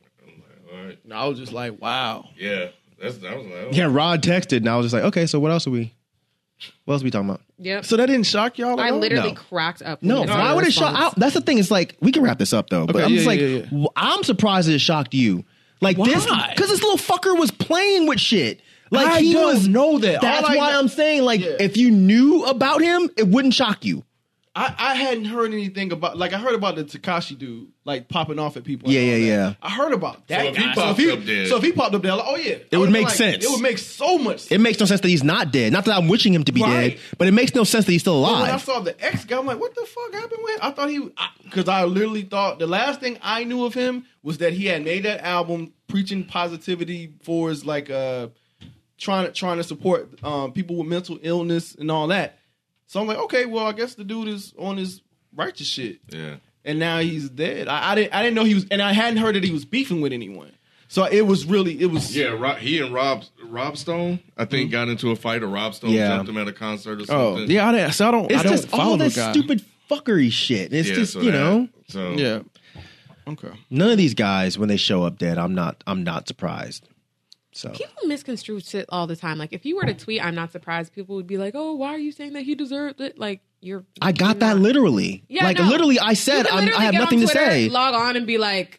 Speaker 8: All right.
Speaker 1: I was just like, wow.
Speaker 8: Yeah. I was like, oh.
Speaker 6: yeah, Rod texted, and I was just like, okay, so what else are we? What else are we talking about?
Speaker 4: Yep.
Speaker 1: So that didn't shock y'all?
Speaker 4: I
Speaker 1: at all?
Speaker 6: No.
Speaker 4: literally cracked up.
Speaker 6: No,
Speaker 4: when I saw
Speaker 6: why
Speaker 4: the
Speaker 6: would it shock?
Speaker 4: response.
Speaker 6: That's the thing. It's like we can wrap this up though, but
Speaker 1: Okay,
Speaker 6: I'm just
Speaker 1: yeah,
Speaker 6: like,
Speaker 1: yeah.
Speaker 6: I'm surprised it shocked you. Like this,
Speaker 1: Why?
Speaker 6: because this little fucker was playing with shit. Like
Speaker 1: I
Speaker 6: he
Speaker 1: don't
Speaker 6: was.
Speaker 1: know that.
Speaker 6: That's
Speaker 1: All I
Speaker 6: why
Speaker 1: know-
Speaker 6: I'm saying, like,
Speaker 1: Yeah.
Speaker 6: if you knew about him, it wouldn't shock you.
Speaker 1: I hadn't heard anything about, like, I heard about the Tekashi dude, like, popping off at people.
Speaker 6: Yeah,
Speaker 1: and all
Speaker 6: yeah,
Speaker 1: that.
Speaker 6: yeah.
Speaker 1: I heard about that.
Speaker 8: So if he
Speaker 1: guy.
Speaker 8: popped up dead-
Speaker 1: So if he popped up there, like, oh, yeah.
Speaker 6: It would make sense.
Speaker 1: It would make so much sense.
Speaker 6: It makes no sense that he's not dead. Not that I'm wishing him to be
Speaker 1: Right.
Speaker 6: dead, but it makes no sense that he's still
Speaker 1: But when I
Speaker 6: alive.
Speaker 1: saw the ex guy, I'm like, what the fuck happened with him? I thought because I literally thought the last thing I knew of him was that he had made that album preaching positivity for his, like, trying to support people with mental illness and all that. So I'm like, okay, well, I guess the dude is on his righteous shit.
Speaker 8: Yeah.
Speaker 1: And now he's dead. I didn't know he was, and I hadn't heard that he was beefing with anyone. So it was.
Speaker 8: Yeah, he and Rob Stone, I think, got into a fight, or Rob Stone
Speaker 6: Yeah.
Speaker 8: jumped him at a concert or
Speaker 1: Oh
Speaker 8: something.
Speaker 1: yeah, I don't
Speaker 6: It's
Speaker 1: follow
Speaker 6: just all
Speaker 1: the
Speaker 6: this
Speaker 1: guy.
Speaker 6: stupid fuckery shit. It's
Speaker 8: Yeah,
Speaker 6: just
Speaker 8: so
Speaker 6: you
Speaker 8: that-
Speaker 6: know,
Speaker 8: So
Speaker 1: Yeah. Okay.
Speaker 6: none of these guys when they show up dead, I'm not surprised. So
Speaker 4: People misconstrue shit all the time. Like if you were to tweet, "I'm not surprised," people would be like, "Oh, why are you saying that he deserved it?" Like
Speaker 6: I got that literally.
Speaker 4: Yeah,
Speaker 6: like
Speaker 4: no.
Speaker 6: literally, I
Speaker 4: You
Speaker 6: said
Speaker 4: could
Speaker 6: I
Speaker 4: literally
Speaker 6: have
Speaker 4: get on
Speaker 6: nothing to
Speaker 4: Twitter,
Speaker 6: say.
Speaker 4: Log on and be like,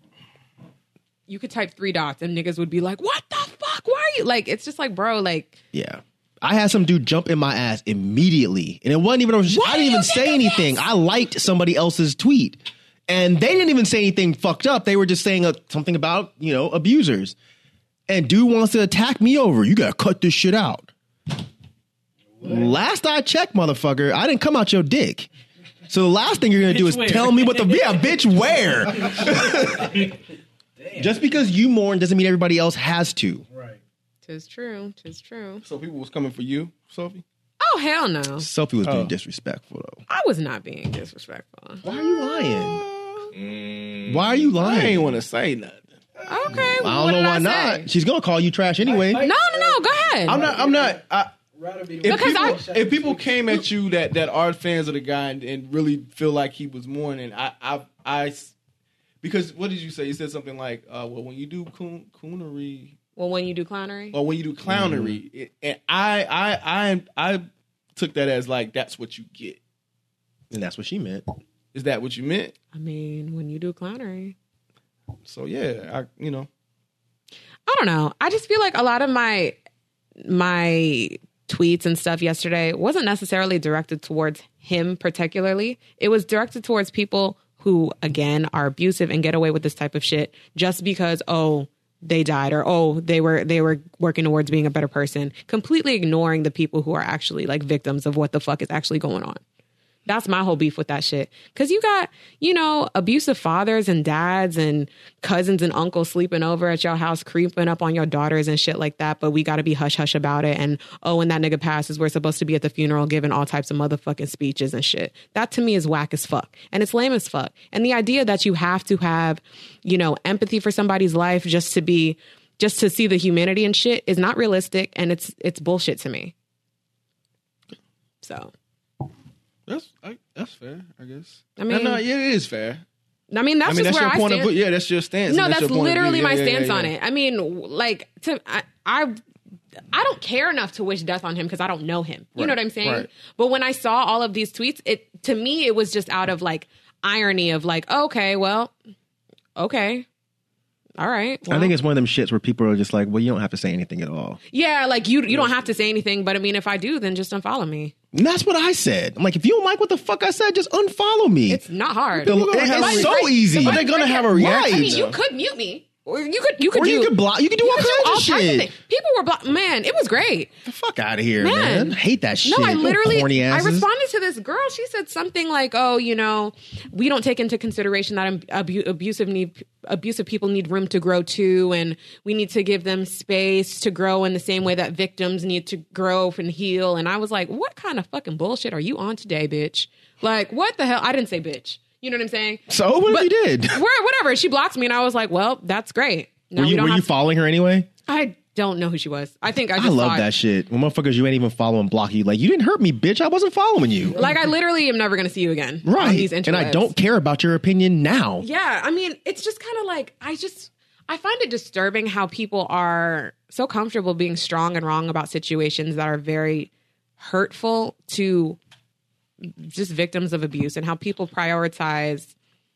Speaker 4: you could type 3 dots and niggas would be like, "What the fuck? Why are you?" Like it's just like, bro, like
Speaker 6: Yeah. I had some dude jump in my ass immediately. And it wasn't even, I didn't even say anything. I liked somebody else's tweet. And they didn't even say anything fucked up. They were just saying something about, abusers. And dude wants to attack me over, you got to cut this shit out. Last I checked, motherfucker, I didn't come out your dick. So the last thing you're going to do is
Speaker 7: where?
Speaker 6: tell me what bitch, where? Just because you mourn doesn't mean everybody else has to.
Speaker 7: Right.
Speaker 4: tis true, tis true.
Speaker 1: So people was coming for you, Sophie?
Speaker 4: Oh hell no,
Speaker 6: Sophie was being disrespectful, though.
Speaker 4: I was not being disrespectful.
Speaker 6: Why are you lying? Why are you
Speaker 1: I
Speaker 6: lying?
Speaker 1: ain't want to say nothing.
Speaker 4: Okay,
Speaker 6: I
Speaker 4: what
Speaker 6: don't know
Speaker 4: did
Speaker 6: why
Speaker 4: I
Speaker 6: not.
Speaker 4: say?
Speaker 6: She's gonna call you trash anyway.
Speaker 4: No, go ahead.
Speaker 1: I'm not.
Speaker 4: Because
Speaker 1: If people came at you that are fans of the guy and really feel like he was mourning, I because what did you say? You said something like, well, when you do coonery,
Speaker 4: Well, when you do clownery,
Speaker 1: or when you do clownery, and I took that as like that's what you get.
Speaker 6: And that's what she meant.
Speaker 1: Is that what you meant?
Speaker 4: I mean, when you do clownery.
Speaker 1: So yeah,
Speaker 4: I don't know. I just feel like a lot of my tweets and stuff yesterday wasn't necessarily directed towards him particularly. It was directed towards people who, again, are abusive and get away with this type of shit just because, oh, they died, or oh, they were working towards being a better person, completely ignoring the people who are actually like victims of what the fuck is actually going on. That's my whole beef with that shit. Because you got, abusive fathers and dads and cousins and uncles sleeping over at your house, creeping up on your daughters and shit like that. But we got to be hush hush about it. And when that nigga passes, we're supposed to be at the funeral giving all types of motherfucking speeches and shit. That to me is whack as fuck. And it's lame as fuck. And the idea that you have to have, empathy for somebody's life just to see the humanity and shit is not realistic. And it's bullshit to me. So.
Speaker 1: That's fair, I guess.
Speaker 4: I mean,
Speaker 1: no, yeah, it is fair.
Speaker 4: I mean, that's just
Speaker 1: that's
Speaker 4: where
Speaker 1: your
Speaker 4: I
Speaker 1: point
Speaker 4: stand.
Speaker 1: of view. Yeah, that's your stance.
Speaker 4: No,
Speaker 1: and
Speaker 4: that's
Speaker 1: your point of
Speaker 4: literally
Speaker 1: view.
Speaker 4: my
Speaker 1: Yeah,
Speaker 4: stance
Speaker 1: yeah.
Speaker 4: on it. I mean, like, I don't care enough to wish death on him because I don't know him. You know what I'm saying?
Speaker 1: Right.
Speaker 4: But when I saw all of these tweets, to me, it was just out of like irony of like, okay, well, okay. All right.
Speaker 6: I think it's one of them shits where people are just like, well, you don't have to say anything at all.
Speaker 4: Yeah, like you don't have to say anything, but I mean, if I do, then just unfollow me.
Speaker 6: And that's what I said. I'm like, if you don't like what the fuck I said, just unfollow me.
Speaker 4: It's not hard.
Speaker 6: It's so easy.
Speaker 1: But they're gonna have a reaction.
Speaker 4: I mean, you could mute me. Or you could
Speaker 6: Or you could block. You could do all kinds of shit.
Speaker 4: things. People were blocked. Man, it was great.
Speaker 6: The fuck out of here, man. I hate that shit.
Speaker 4: No, I literally,
Speaker 6: Corny
Speaker 4: I
Speaker 6: asses.
Speaker 4: responded to this girl. She said something like, "Oh, you know, we don't take into consideration that abusive people need room to grow too, and we need to give them space to grow in the same way that victims need to grow and heal." And I was like, "What kind of fucking bullshit are you on today, bitch? Like, what the hell?" I didn't say bitch. You know what I'm saying?
Speaker 6: So what if you did?
Speaker 4: Whatever. She blocked me, and I was like, "Well, that's great." Now
Speaker 6: Were you following her anyway?
Speaker 4: I don't know who she was. I think I just
Speaker 6: love
Speaker 4: saw
Speaker 6: that
Speaker 4: it.
Speaker 6: shit. When motherfuckers you ain't even follow and block you, like, you didn't hurt me, bitch. I wasn't following you.
Speaker 4: Like, I literally am never going to see you again.
Speaker 6: Right.
Speaker 4: On these interwebs.
Speaker 6: And I don't care about your opinion now.
Speaker 4: Yeah. I mean, it's just kind of like, I find it disturbing how people are so comfortable being strong and wrong about situations that are very hurtful to just victims of abuse, and how people prioritize.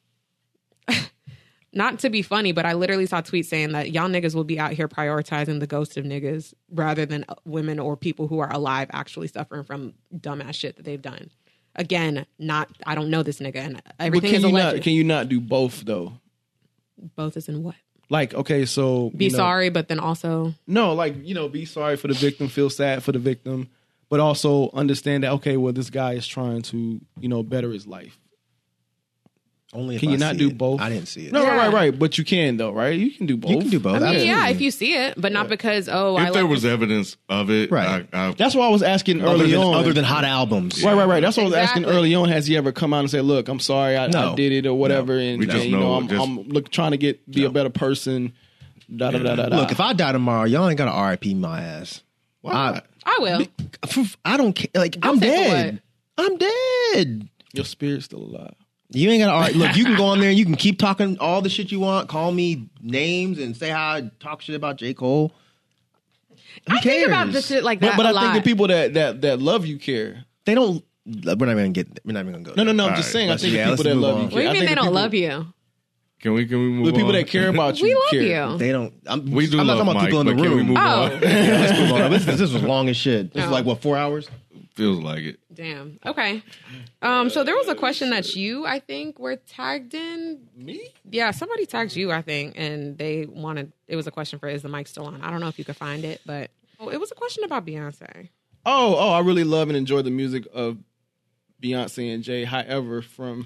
Speaker 4: Not to be funny, but I literally saw tweets saying that y'all niggas will be out here prioritizing the ghost of niggas rather than women or people who are alive actually suffering from dumbass shit that they've done. Again, I don't know this nigga, and everything is alleged.
Speaker 1: Can you not do both though?
Speaker 4: Both is in what?
Speaker 1: Like, okay, so
Speaker 4: Be sorry, but then also
Speaker 1: no, like, you know, be sorry for the victim, feel sad for the victim, but also understand that, okay, well, this guy is trying to, you know, better his life.
Speaker 6: Only if
Speaker 1: Can you not do both?
Speaker 6: I didn't see it.
Speaker 1: No,
Speaker 4: Yeah.
Speaker 1: right. But you can though, right? You can do both.
Speaker 6: You can do both.
Speaker 4: I mean, yeah,
Speaker 6: absolutely.
Speaker 4: if you see it, but not because
Speaker 8: If there was evidence of it,
Speaker 6: Right.
Speaker 1: That's why I was asking early on.
Speaker 6: Other than hot albums.
Speaker 1: Right. That's what I was asking
Speaker 4: Exactly.
Speaker 1: early on. Has he ever come out and said, "Look, I'm sorry, I did it," or whatever, and
Speaker 8: We just
Speaker 1: you know,
Speaker 8: know
Speaker 1: I'm trying to be a better person. Da da da da.
Speaker 6: Look, if I die tomorrow, y'all ain't got to RIP my ass.
Speaker 8: Why?
Speaker 4: I will.
Speaker 6: I don't care. Like,
Speaker 4: Don't
Speaker 6: I'm
Speaker 4: say for
Speaker 6: dead. I'm dead.
Speaker 1: your spirit's still alive.
Speaker 6: You ain't got to look. You can go on there and you can keep talking all the shit you want. Call me names and say how I talk shit about J. Cole. Who
Speaker 4: I think about
Speaker 6: cares?
Speaker 4: this shit like that
Speaker 1: But
Speaker 4: a
Speaker 1: I
Speaker 4: lot.
Speaker 1: think the people that love you care.
Speaker 6: They don't. We're not even gonna go.
Speaker 1: No. I'm
Speaker 8: All
Speaker 1: just
Speaker 8: right,
Speaker 1: saying. I
Speaker 6: let's-
Speaker 1: think
Speaker 6: yeah,
Speaker 1: the
Speaker 6: let's
Speaker 1: people that
Speaker 6: move
Speaker 1: love
Speaker 6: on.
Speaker 1: you care.
Speaker 4: What do you
Speaker 1: I
Speaker 4: mean
Speaker 1: think
Speaker 4: they
Speaker 1: the
Speaker 4: don't
Speaker 1: people-
Speaker 4: love you?
Speaker 8: Can we move
Speaker 1: The people
Speaker 8: on?
Speaker 1: that care about you
Speaker 4: We love
Speaker 1: care.
Speaker 4: you.
Speaker 6: They don't.
Speaker 8: We do
Speaker 6: I'm not
Speaker 8: love
Speaker 6: talking about
Speaker 8: Mike,
Speaker 6: people in the
Speaker 8: but can we
Speaker 6: room.
Speaker 8: move
Speaker 4: Oh.
Speaker 8: on?
Speaker 6: Yeah, let's move on. This was long as shit. This is
Speaker 4: No.
Speaker 6: like, what, 4 hours?
Speaker 8: Feels like it.
Speaker 4: Damn. Okay. So there was a question that you, I think, were tagged in.
Speaker 1: Me?
Speaker 4: Yeah, somebody tagged you, I think, and they wanted. It was a question for "Is the mic still on?" I don't know if you could find it, but it was a question about Beyonce.
Speaker 1: Oh, I really love and enjoy the music of Beyonce and Jay. However, from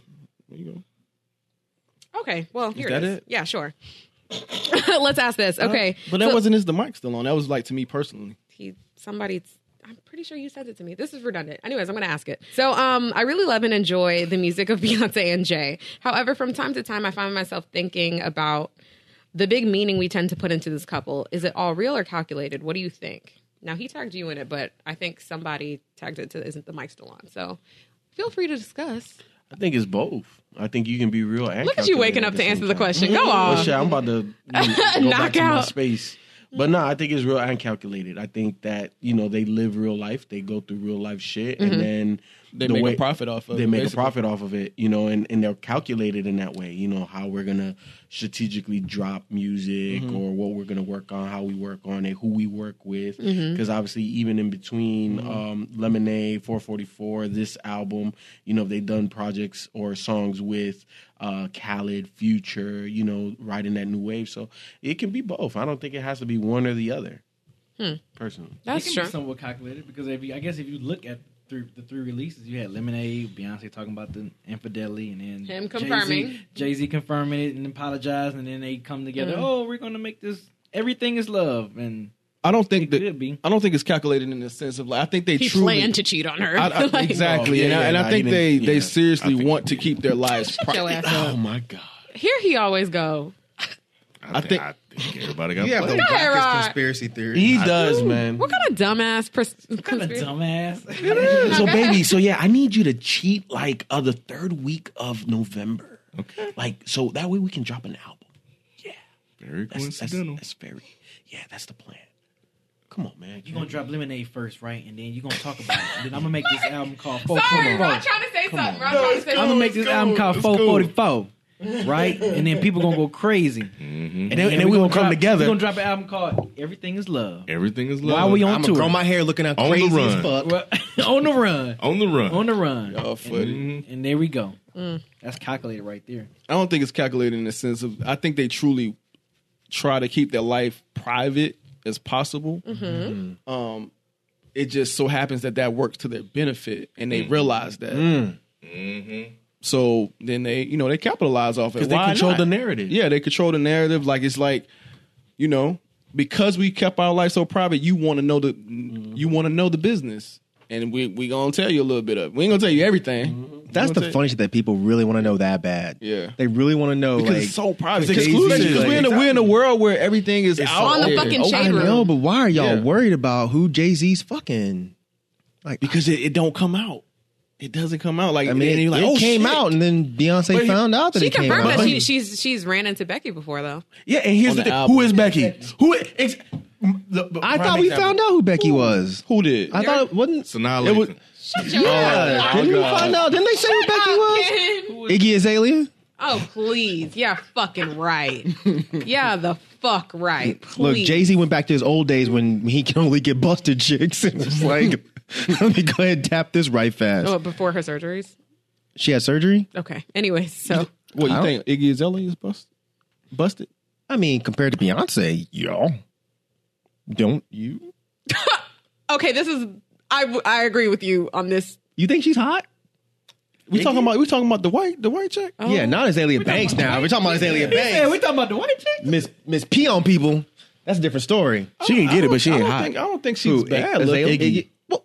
Speaker 4: Okay. Well, here
Speaker 1: that
Speaker 4: it is.
Speaker 1: it?
Speaker 4: Yeah, sure. Let's ask this. Okay.
Speaker 1: but that
Speaker 4: So-
Speaker 1: wasn't the mic still on. That was like to me personally.
Speaker 4: I'm pretty sure you sent it to me. This is redundant. Anyways, I'm going to ask it. So I really love and enjoy the music of Beyonce and Jay. However, from time to time, I find myself thinking about the big meaning we tend to put into this couple. Is it all real or calculated? What do you think? Now, he tagged you in it, but I think somebody tagged it to "Isn't the mic still on?" So feel free to discuss.
Speaker 5: I think it's both. I think you can be real and
Speaker 4: Look at you waking
Speaker 5: calculated
Speaker 4: up
Speaker 5: at
Speaker 4: to
Speaker 5: same
Speaker 4: answer the
Speaker 5: time.
Speaker 4: question. Go
Speaker 5: Well,
Speaker 4: on.
Speaker 5: shit, I'm about to go
Speaker 4: Knock
Speaker 5: back to my
Speaker 4: out.
Speaker 5: space. But no, I think it's real and calculated. I think that, you know, they live real life. They go through real life shit.
Speaker 4: Mm-hmm.
Speaker 5: And then
Speaker 1: They
Speaker 5: the
Speaker 1: make
Speaker 5: way-
Speaker 1: a profit off of it.
Speaker 5: They make
Speaker 1: basically.
Speaker 5: a profit off of it, you know, and they're calculated in that way, you know, how we're going to strategically drop music
Speaker 1: Mm-hmm.
Speaker 5: or what we're going to work on, how we work on it, who we work with.
Speaker 4: Mm-hmm.
Speaker 5: Because obviously, even in between
Speaker 1: Mm-hmm.
Speaker 5: Lemonade, 444, this album, you know, they've done projects or songs with Khaled, Future, you know, riding that new wave. So it can be both. I don't think it has to be one or the other, personally.
Speaker 4: That's
Speaker 7: it can
Speaker 4: true.
Speaker 7: be somewhat calculated because if you look at the three releases, you had Lemonade, Beyonce talking about the infidelity, and then
Speaker 4: Him confirming.
Speaker 7: Jay-Z confirming it and apologizing, and then they come together. Oh, we're gonna make this. Everything is love, and
Speaker 1: I don't think
Speaker 7: it
Speaker 1: that.
Speaker 7: could be.
Speaker 1: I don't think it's calculated in the sense of like. I think they
Speaker 4: He
Speaker 1: truly
Speaker 4: planned to cheat on her. Like,
Speaker 1: exactly,
Speaker 5: Oh, yeah,
Speaker 1: and
Speaker 5: yeah,
Speaker 1: I think
Speaker 5: he
Speaker 1: they
Speaker 5: didn't- yeah.
Speaker 1: seriously
Speaker 5: I think-
Speaker 1: want to keep their lives
Speaker 4: Shut your
Speaker 1: private.
Speaker 4: ass up.
Speaker 5: Oh, my God.
Speaker 4: Here he always go.
Speaker 8: I think everybody got
Speaker 6: You have the
Speaker 8: played.
Speaker 4: ahead,
Speaker 6: wackest
Speaker 4: Rod.
Speaker 6: conspiracy theory.
Speaker 5: He does, man.
Speaker 4: What kind of dumbass
Speaker 7: Kind of dumbass.
Speaker 5: So, baby, so yeah, I need you to cheat like the third week of November.
Speaker 8: Okay.
Speaker 5: Like, so that way we can drop an album. Yeah.
Speaker 8: Very
Speaker 5: That's
Speaker 8: coincidental.
Speaker 5: That's the plan. Come on, man.
Speaker 7: You're going to drop Lemonade first, right? And then you're going to talk about it. And then I'm going to make this album called
Speaker 4: Sorry,
Speaker 7: 444.
Speaker 4: Ron trying to say something. Ron
Speaker 7: on.
Speaker 4: trying to say
Speaker 7: I'm going to make this album called 444. Right? And then people going to go crazy.
Speaker 5: And then we're going to come together.
Speaker 7: We're going to drop an album called Everything is Love.
Speaker 8: Everything is love.
Speaker 7: While we on
Speaker 6: I'm
Speaker 7: tour.
Speaker 6: gonna grow my hair looking out
Speaker 8: On the
Speaker 6: crazy as
Speaker 8: run.
Speaker 6: fuck.
Speaker 7: On the run.
Speaker 8: On the run.
Speaker 7: On the run.
Speaker 1: Oh, funny.
Speaker 7: And there we go. That's calculated right there.
Speaker 1: I don't think it's calculated in the sense of. I think they truly try to keep their life private as possible. It just so happens that works to their benefit, and they realize that. So then they capitalize off it.
Speaker 5: Because they
Speaker 1: Why
Speaker 5: control
Speaker 1: not?
Speaker 5: the narrative.
Speaker 1: Yeah, they control the narrative. Like it's like, because we kept our life so private, you want to know the business, and we gonna tell you a little bit of it. We ain't gonna tell you everything.
Speaker 6: That's the funny shit that people really want to know that bad.
Speaker 1: Yeah.
Speaker 6: They really want to know
Speaker 1: Because
Speaker 6: like
Speaker 1: it's so private.
Speaker 6: It's
Speaker 1: Because
Speaker 6: exclusive.
Speaker 1: we're in a world where everything is out
Speaker 4: on the
Speaker 1: there.
Speaker 4: fucking
Speaker 1: Oh,
Speaker 4: shade
Speaker 6: I
Speaker 4: room.
Speaker 6: know, but why are y'all
Speaker 1: Yeah.
Speaker 6: worried about who Jay-Z's fucking? Like,
Speaker 1: because it don't come out. It doesn't come out. Like
Speaker 6: I mean,
Speaker 1: and you're like,
Speaker 6: it
Speaker 1: oh,
Speaker 6: came
Speaker 1: shit.
Speaker 6: out, and then Beyonce found out that
Speaker 4: She
Speaker 6: it came
Speaker 4: confirmed
Speaker 6: out.
Speaker 4: that she's ran into Becky before though.
Speaker 5: Yeah, and here's
Speaker 1: On
Speaker 5: the
Speaker 1: the
Speaker 5: thing.
Speaker 1: album.
Speaker 5: Who is Becky?
Speaker 6: I thought we found out who Becky was.
Speaker 1: Who did?
Speaker 6: I thought it wasn't.
Speaker 8: It's annihilation.
Speaker 1: It was-
Speaker 6: Yeah, didn't we find out? Didn't they say who Becky was? Iggy Azalea.
Speaker 4: Oh please, yeah, fucking right. Yeah, the fuck right. Please.
Speaker 6: Look, Jay-Z went back to his old days when he can only get busted chicks. And was like, let me go ahead and tap this right fast.
Speaker 4: Oh, before her surgeries.
Speaker 6: She had surgery.
Speaker 4: Okay. Anyways, so
Speaker 1: What
Speaker 6: I
Speaker 1: you think? Iggy Azalea is busted?
Speaker 6: I mean, compared to Beyonce, y'all. Don't you?
Speaker 4: okay, this is I agree with you on this.
Speaker 6: You think she's hot?
Speaker 1: We talking about the white chick?
Speaker 4: Oh.
Speaker 6: Yeah, not Azalea Banks now. We're talking about Azalea Banks.
Speaker 7: we talking about the white chick?
Speaker 6: Miss P on people. That's a different story.
Speaker 5: She can get it, but she ain't hot.
Speaker 1: I don't think she's bad.
Speaker 6: Azalea,
Speaker 1: looking.
Speaker 6: Iggy. Well,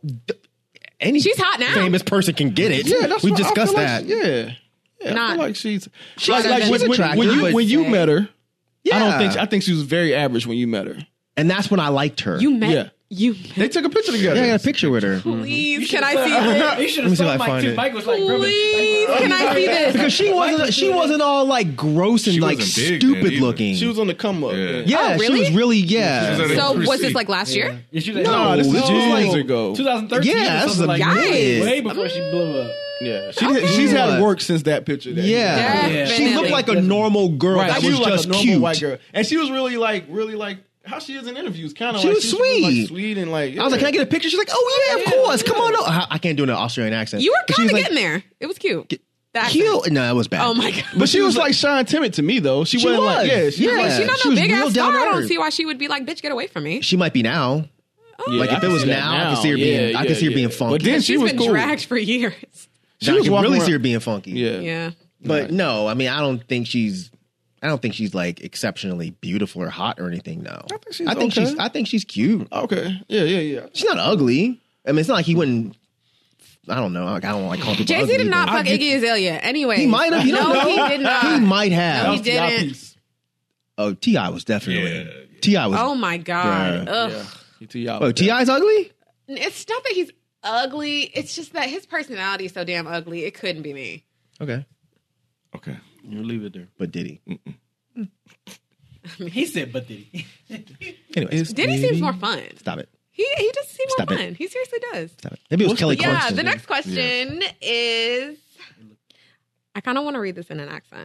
Speaker 6: any
Speaker 4: She's hot now.
Speaker 6: famous person can get it.
Speaker 1: Yeah, that's
Speaker 6: we
Speaker 1: what I
Speaker 6: discussed
Speaker 1: feel
Speaker 6: that.
Speaker 1: like, yeah, I
Speaker 4: Not-
Speaker 1: feel like she's
Speaker 4: like
Speaker 6: she's attractive, but-
Speaker 1: when you met her.
Speaker 6: Yeah.
Speaker 1: I think she was very average when you met her.
Speaker 6: And that's when I liked her.
Speaker 4: You met
Speaker 1: Yeah.
Speaker 4: you
Speaker 1: They took a picture together.
Speaker 6: Yeah, I got a picture with her.
Speaker 4: please can I see this?
Speaker 7: You should
Speaker 6: Let me
Speaker 7: have
Speaker 6: see if I
Speaker 7: saw Mike
Speaker 6: find
Speaker 7: too.
Speaker 6: it.
Speaker 7: Mike was like,
Speaker 4: Please can I see this?
Speaker 6: Because she wasn't all like gross and
Speaker 8: She
Speaker 6: like
Speaker 8: wasn't big
Speaker 6: stupid
Speaker 8: then either.
Speaker 6: looking.
Speaker 1: She was on the come up.
Speaker 8: Yeah.
Speaker 6: yeah,
Speaker 4: Oh,
Speaker 6: she
Speaker 4: really?
Speaker 6: was really yeah.
Speaker 8: She was at
Speaker 4: So
Speaker 8: a
Speaker 4: was this
Speaker 8: receipt.
Speaker 4: like last year?
Speaker 7: Yeah, she
Speaker 6: No,
Speaker 1: Nah, this is
Speaker 6: this was
Speaker 1: years
Speaker 6: like-
Speaker 1: ago.
Speaker 7: 2013.
Speaker 6: Yeah,
Speaker 7: or
Speaker 6: this is
Speaker 7: something
Speaker 6: a
Speaker 7: like that.
Speaker 4: Yikes.
Speaker 7: Way before she blew up.
Speaker 1: Yeah, she's had work since that picture. That
Speaker 6: Yeah.
Speaker 7: Yeah.
Speaker 6: She looked like a normal girl
Speaker 1: right.
Speaker 6: that
Speaker 1: She
Speaker 6: was
Speaker 1: was like
Speaker 6: just
Speaker 1: a normal
Speaker 6: cute.
Speaker 1: white girl, and she was really like how she is in interviews. Kind of
Speaker 6: She
Speaker 1: like
Speaker 6: was
Speaker 1: she's really,
Speaker 6: sweet.
Speaker 1: like, sweet and like.
Speaker 6: I was like, can I get a picture? She's like, oh yeah, of course. Come on over. I can't do an Australian accent.
Speaker 4: You were
Speaker 6: But she
Speaker 4: kind
Speaker 6: was
Speaker 4: of
Speaker 6: like,
Speaker 4: getting there. It was cute. The accent.
Speaker 6: Cute? No, it was bad.
Speaker 4: Oh my god.
Speaker 1: But she was like shy and timid to me though. She wasn't like
Speaker 6: was.
Speaker 1: she was
Speaker 6: Yeah.
Speaker 1: like,
Speaker 4: She's not
Speaker 6: she
Speaker 4: no
Speaker 6: was
Speaker 4: big
Speaker 6: real
Speaker 4: ass
Speaker 6: down
Speaker 4: star.
Speaker 6: to
Speaker 4: I don't
Speaker 6: earth.
Speaker 4: see why she would be like, bitch, get away from me.
Speaker 6: She might be now.
Speaker 1: Yeah,
Speaker 6: Like
Speaker 1: I
Speaker 6: if it
Speaker 1: can
Speaker 6: was
Speaker 1: see that
Speaker 6: now, I could see her being. I could see her being funky.
Speaker 1: But then
Speaker 4: She's
Speaker 1: she was
Speaker 4: been
Speaker 1: cool.
Speaker 4: dragged for years.
Speaker 6: She
Speaker 1: was
Speaker 6: was
Speaker 1: walking
Speaker 6: really
Speaker 1: around-
Speaker 6: see her being funky.
Speaker 1: Yeah,
Speaker 4: Yeah.
Speaker 6: But no, I mean, I don't think she's like exceptionally beautiful or hot or anything. No, I think she's cute.
Speaker 1: Okay. Yeah.
Speaker 6: She's not ugly. I mean, it's not like he wouldn't. I don't know. Like, I don't like calling people
Speaker 4: Jay-Z
Speaker 6: ugly.
Speaker 4: did not
Speaker 6: but-
Speaker 4: fuck Iggy Azalea. Anyway.
Speaker 6: He might have. You don't
Speaker 4: No,
Speaker 6: know.
Speaker 4: he did not.
Speaker 6: He might have.
Speaker 4: No, he didn't.
Speaker 6: Oh, T.I. was definitely. T.I. was.
Speaker 4: Oh my god.
Speaker 6: Yeah.
Speaker 4: Ugh.
Speaker 6: Oh, T.I.'s ugly?
Speaker 4: It's not that he's ugly. It's just that his personality is so damn ugly. It couldn't be me.
Speaker 6: Okay.
Speaker 8: Okay.
Speaker 5: You leave it there.
Speaker 6: But did he?
Speaker 7: He said, but did he?
Speaker 6: Anyways.
Speaker 4: Diddy seems more fun.
Speaker 6: Stop it.
Speaker 4: He just seems
Speaker 6: Stop
Speaker 4: more
Speaker 6: it.
Speaker 4: fun. He seriously does.
Speaker 6: Stop it. Maybe it was Kelly
Speaker 4: Yeah,
Speaker 6: Clarkson.
Speaker 4: the next question is I kind of want to read this in an accent.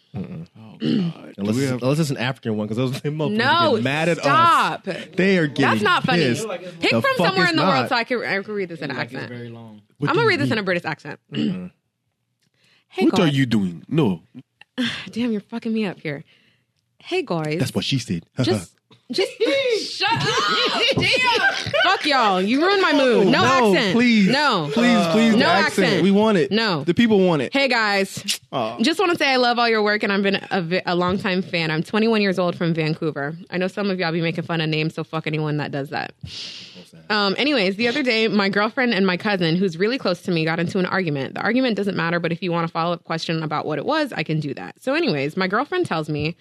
Speaker 6: Unless it's an African one, because those motherfuckers
Speaker 4: No,
Speaker 6: get mad at
Speaker 4: stop.
Speaker 6: us. They are getting
Speaker 4: That's not funny.
Speaker 6: pissed.
Speaker 4: Pick
Speaker 6: The
Speaker 4: from
Speaker 6: fuck
Speaker 4: somewhere
Speaker 6: is
Speaker 4: in the
Speaker 6: not.
Speaker 4: world so I can read this in an
Speaker 7: Like it's
Speaker 4: accent.
Speaker 7: very long.
Speaker 4: I'm going to read this in a British accent. Hey,
Speaker 5: What are
Speaker 4: guys.
Speaker 5: you doing? No.
Speaker 4: Damn, you're fucking me up here. Hey, guys.
Speaker 6: That's what she said.
Speaker 4: Just shut up. Damn. Fuck y'all. You ruined my mood. No accent.
Speaker 1: Please.
Speaker 4: No.
Speaker 1: Please.
Speaker 4: No
Speaker 1: the
Speaker 4: accent.
Speaker 1: We want it.
Speaker 4: No.
Speaker 1: The people want it.
Speaker 4: Hey guys, just want to say I love all your work and I've been a longtime fan. I'm 21 years old from Vancouver. I know some of y'all be making fun of names, so fuck anyone that does that. Anyways, the other day, my girlfriend and my cousin, who's really close to me, got into an argument. The argument doesn't matter, but if you want a follow-up question about what it was, I can do that. So anyways, my girlfriend tells me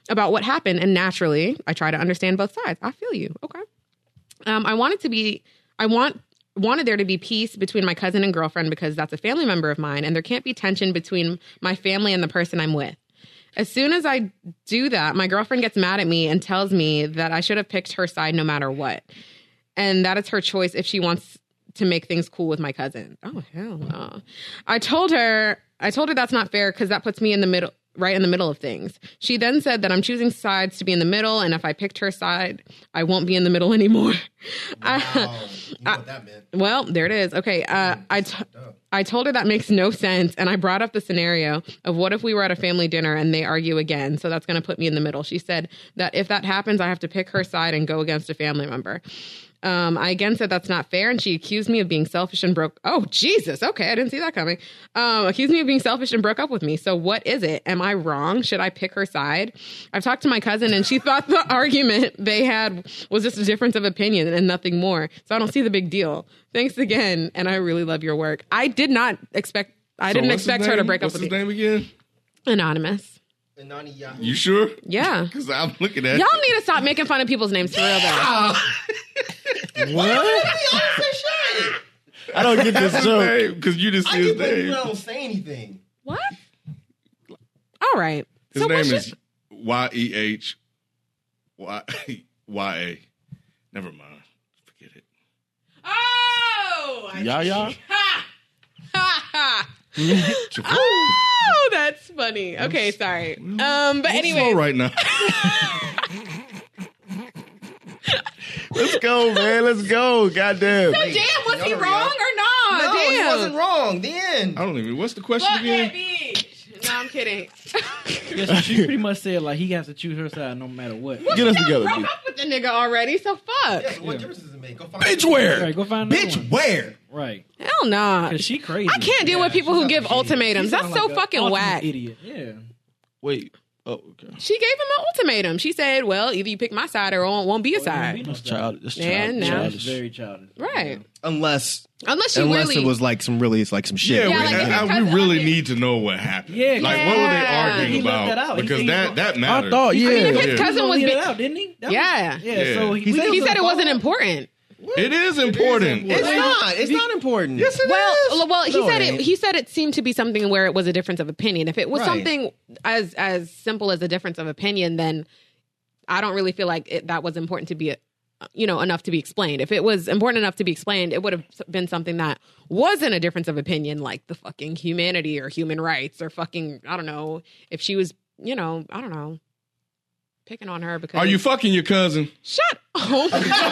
Speaker 4: about what happened. And naturally, I try to understand both sides. I feel you. Okay. I wanted there to be peace between my cousin and girlfriend because that's a family member of mine, and there can't be tension between my family and the person I'm with. As soon as I do that, my girlfriend gets mad at me and tells me that I should have picked her side no matter what. And that is her choice if she wants to make things cool with my cousin. Oh, hell no. I told her that's not fair because that puts me in the middle, right in the middle of things. She then said that I'm choosing sides to be in the middle, and if I picked her side, I won't be in the middle anymore.
Speaker 6: Wow. You know what that meant.
Speaker 4: Well, there it is. Okay. I told her that makes no sense, and I brought up the scenario of what if we were at a family dinner and they argue again, so that's going to put me in the middle. She said that if that happens, I have to pick her side and go against a family member. I again said that's not fair, and she accused me of being selfish and broke. Oh, Jesus. Okay, I didn't see that coming. Accused me of being selfish and broke up with me. So what is it? Am I wrong? Should I pick her side? I've talked to my cousin, and she thought the argument they had was just a difference of opinion and nothing more. So I don't see the big deal. Thanks again, and I really love your work. I didn't expect her to break up with me.
Speaker 8: What's his name again?
Speaker 4: Anonymous.
Speaker 8: You sure?
Speaker 4: Yeah.
Speaker 8: Because I'm looking at
Speaker 4: Y'all need to stop making fun of people's names for real, though.
Speaker 6: What?
Speaker 5: I don't get this joke.
Speaker 8: Because you just see his name.
Speaker 6: I don't say anything.
Speaker 4: What? All right.
Speaker 8: His name is YEHYA. Never mind. Forget it.
Speaker 4: Oh!
Speaker 5: Yaya?
Speaker 4: Ha! Ha! Ha! Oh, that's funny. Okay, sorry. But anyway,
Speaker 8: right now.
Speaker 5: Let's go, man. Let's go. Goddamn.
Speaker 4: so damn, was he wrong or not?
Speaker 6: No,
Speaker 4: damn.
Speaker 6: he wasn't wrong. The end.
Speaker 8: I don't even. What's the question again?
Speaker 4: No, I'm kidding.
Speaker 7: Yeah, so she pretty much said like he has to choose her side no matter what.
Speaker 4: Well,
Speaker 5: Get us together,
Speaker 4: broke
Speaker 5: B.
Speaker 4: up with the nigga already, so fuck.
Speaker 6: Yeah, so what difference does it make? Go find
Speaker 5: Bitch, where?
Speaker 7: Right, go find another
Speaker 6: Bitch,
Speaker 7: one.
Speaker 6: where?
Speaker 7: Right.
Speaker 4: Hell nah.
Speaker 7: 'Cause she crazy.
Speaker 4: I can't deal with people who give ultimatums. That's so fucking
Speaker 7: ultimate
Speaker 4: whack.
Speaker 7: Idiot. Yeah.
Speaker 5: Wait. Oh, okay.
Speaker 4: She gave him an ultimatum. She said, well, either you pick my side or it won't be a side.
Speaker 5: That's childish.
Speaker 4: Man, now-
Speaker 5: Childish.
Speaker 7: Very childish.
Speaker 4: Right.
Speaker 6: Unless
Speaker 4: she really...
Speaker 6: it was like some
Speaker 8: Yeah,
Speaker 6: shit.
Speaker 4: Yeah, like, if your
Speaker 8: we
Speaker 4: cousin
Speaker 8: really
Speaker 4: argued-
Speaker 8: need to know what happened.
Speaker 7: Yeah,
Speaker 8: like
Speaker 7: yeah.
Speaker 8: what were they arguing
Speaker 7: He left
Speaker 8: about?
Speaker 7: that out. He
Speaker 8: Because
Speaker 7: said
Speaker 8: that matters.
Speaker 5: I thought, yeah.
Speaker 4: His
Speaker 8: Yeah.
Speaker 4: cousin was...
Speaker 7: He
Speaker 4: Big...
Speaker 7: it out, didn't he? That
Speaker 4: Yeah.
Speaker 7: Was, yeah.
Speaker 8: Yeah.
Speaker 7: So
Speaker 6: He said
Speaker 4: He said it wasn't important.
Speaker 8: It is important.
Speaker 6: It's not. It's not important.
Speaker 8: Yes, it is.
Speaker 4: Well, he
Speaker 6: No,
Speaker 4: said
Speaker 6: it ain't.
Speaker 4: He said it seemed to be something where it was a difference of opinion. If it was
Speaker 6: Right.
Speaker 4: something as simple as a difference of opinion, then I don't really feel like that was important to be, enough to be explained. If it was important enough to be explained, it would have been something that wasn't a difference of opinion, like the fucking humanity or human rights or fucking, I don't know, if she was, I don't know, picking on her because...
Speaker 8: Are you fucking your cousin?
Speaker 4: Shut up.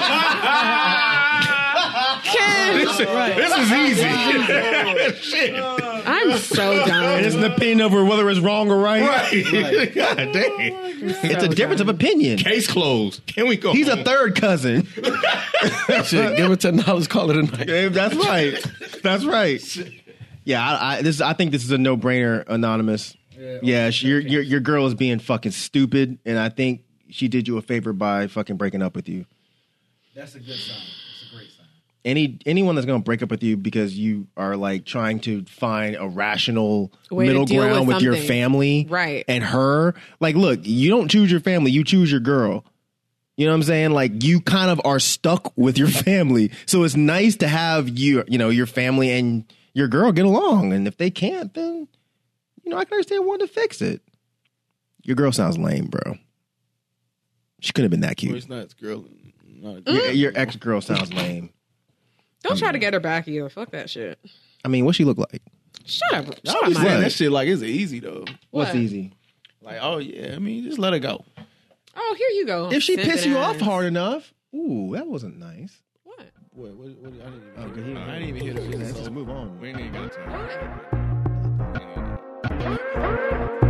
Speaker 4: Ken,
Speaker 8: This is easy. Shit.
Speaker 4: I'm so done.
Speaker 6: It's an opinion over whether it's wrong or right.
Speaker 8: Right. God damn.
Speaker 6: It's a difference of opinion.
Speaker 8: Case closed. Can we go?
Speaker 6: He's a
Speaker 8: home?
Speaker 6: third cousin.
Speaker 5: Shit, give it $10, call it a night.
Speaker 6: Yeah, that's right. That's right. Yeah, I think this is a no-brainer, Anonymous. Yeah, your girl is being fucking stupid, and I think she did you a favor by fucking breaking up with you.
Speaker 7: That's a good sign. It's a great sign.
Speaker 6: Anyone that's gonna break up with you because you are like trying to find a rational
Speaker 4: Way to
Speaker 6: middle
Speaker 4: deal with
Speaker 6: ground with your
Speaker 4: something.
Speaker 6: family,
Speaker 4: Right.
Speaker 6: and her, like, look, you don't choose your family, you choose your girl. You know what I'm saying? Like, you kind of are stuck with your family, so it's nice to have your family and your girl get along, and if they can't, then I can understand wanting to fix it. Your girl sounds lame, bro. She could have been that
Speaker 5: Well,
Speaker 6: cute.
Speaker 5: it's not his girl. Not
Speaker 6: Your ex-girl sounds lame.
Speaker 4: Don't try to get her back either. Fuck that shit.
Speaker 6: I mean, what she look like?
Speaker 4: Shut up. Shut
Speaker 5: Y'all
Speaker 4: up,
Speaker 5: be saying
Speaker 4: Mike.
Speaker 5: that shit like it's easy though.
Speaker 6: What's
Speaker 4: What?
Speaker 6: easy?
Speaker 5: Like, oh yeah, I mean, just let her go.
Speaker 4: Oh, here you go.
Speaker 6: If she
Speaker 4: Simping
Speaker 6: piss you
Speaker 4: ass.
Speaker 6: off hard enough, ooh, that wasn't nice.
Speaker 4: What?
Speaker 5: What, I didn't even,
Speaker 6: Oh, good. He,
Speaker 5: I didn't even hear the
Speaker 6: Let's just move on.
Speaker 8: We ain't even got time.
Speaker 4: What?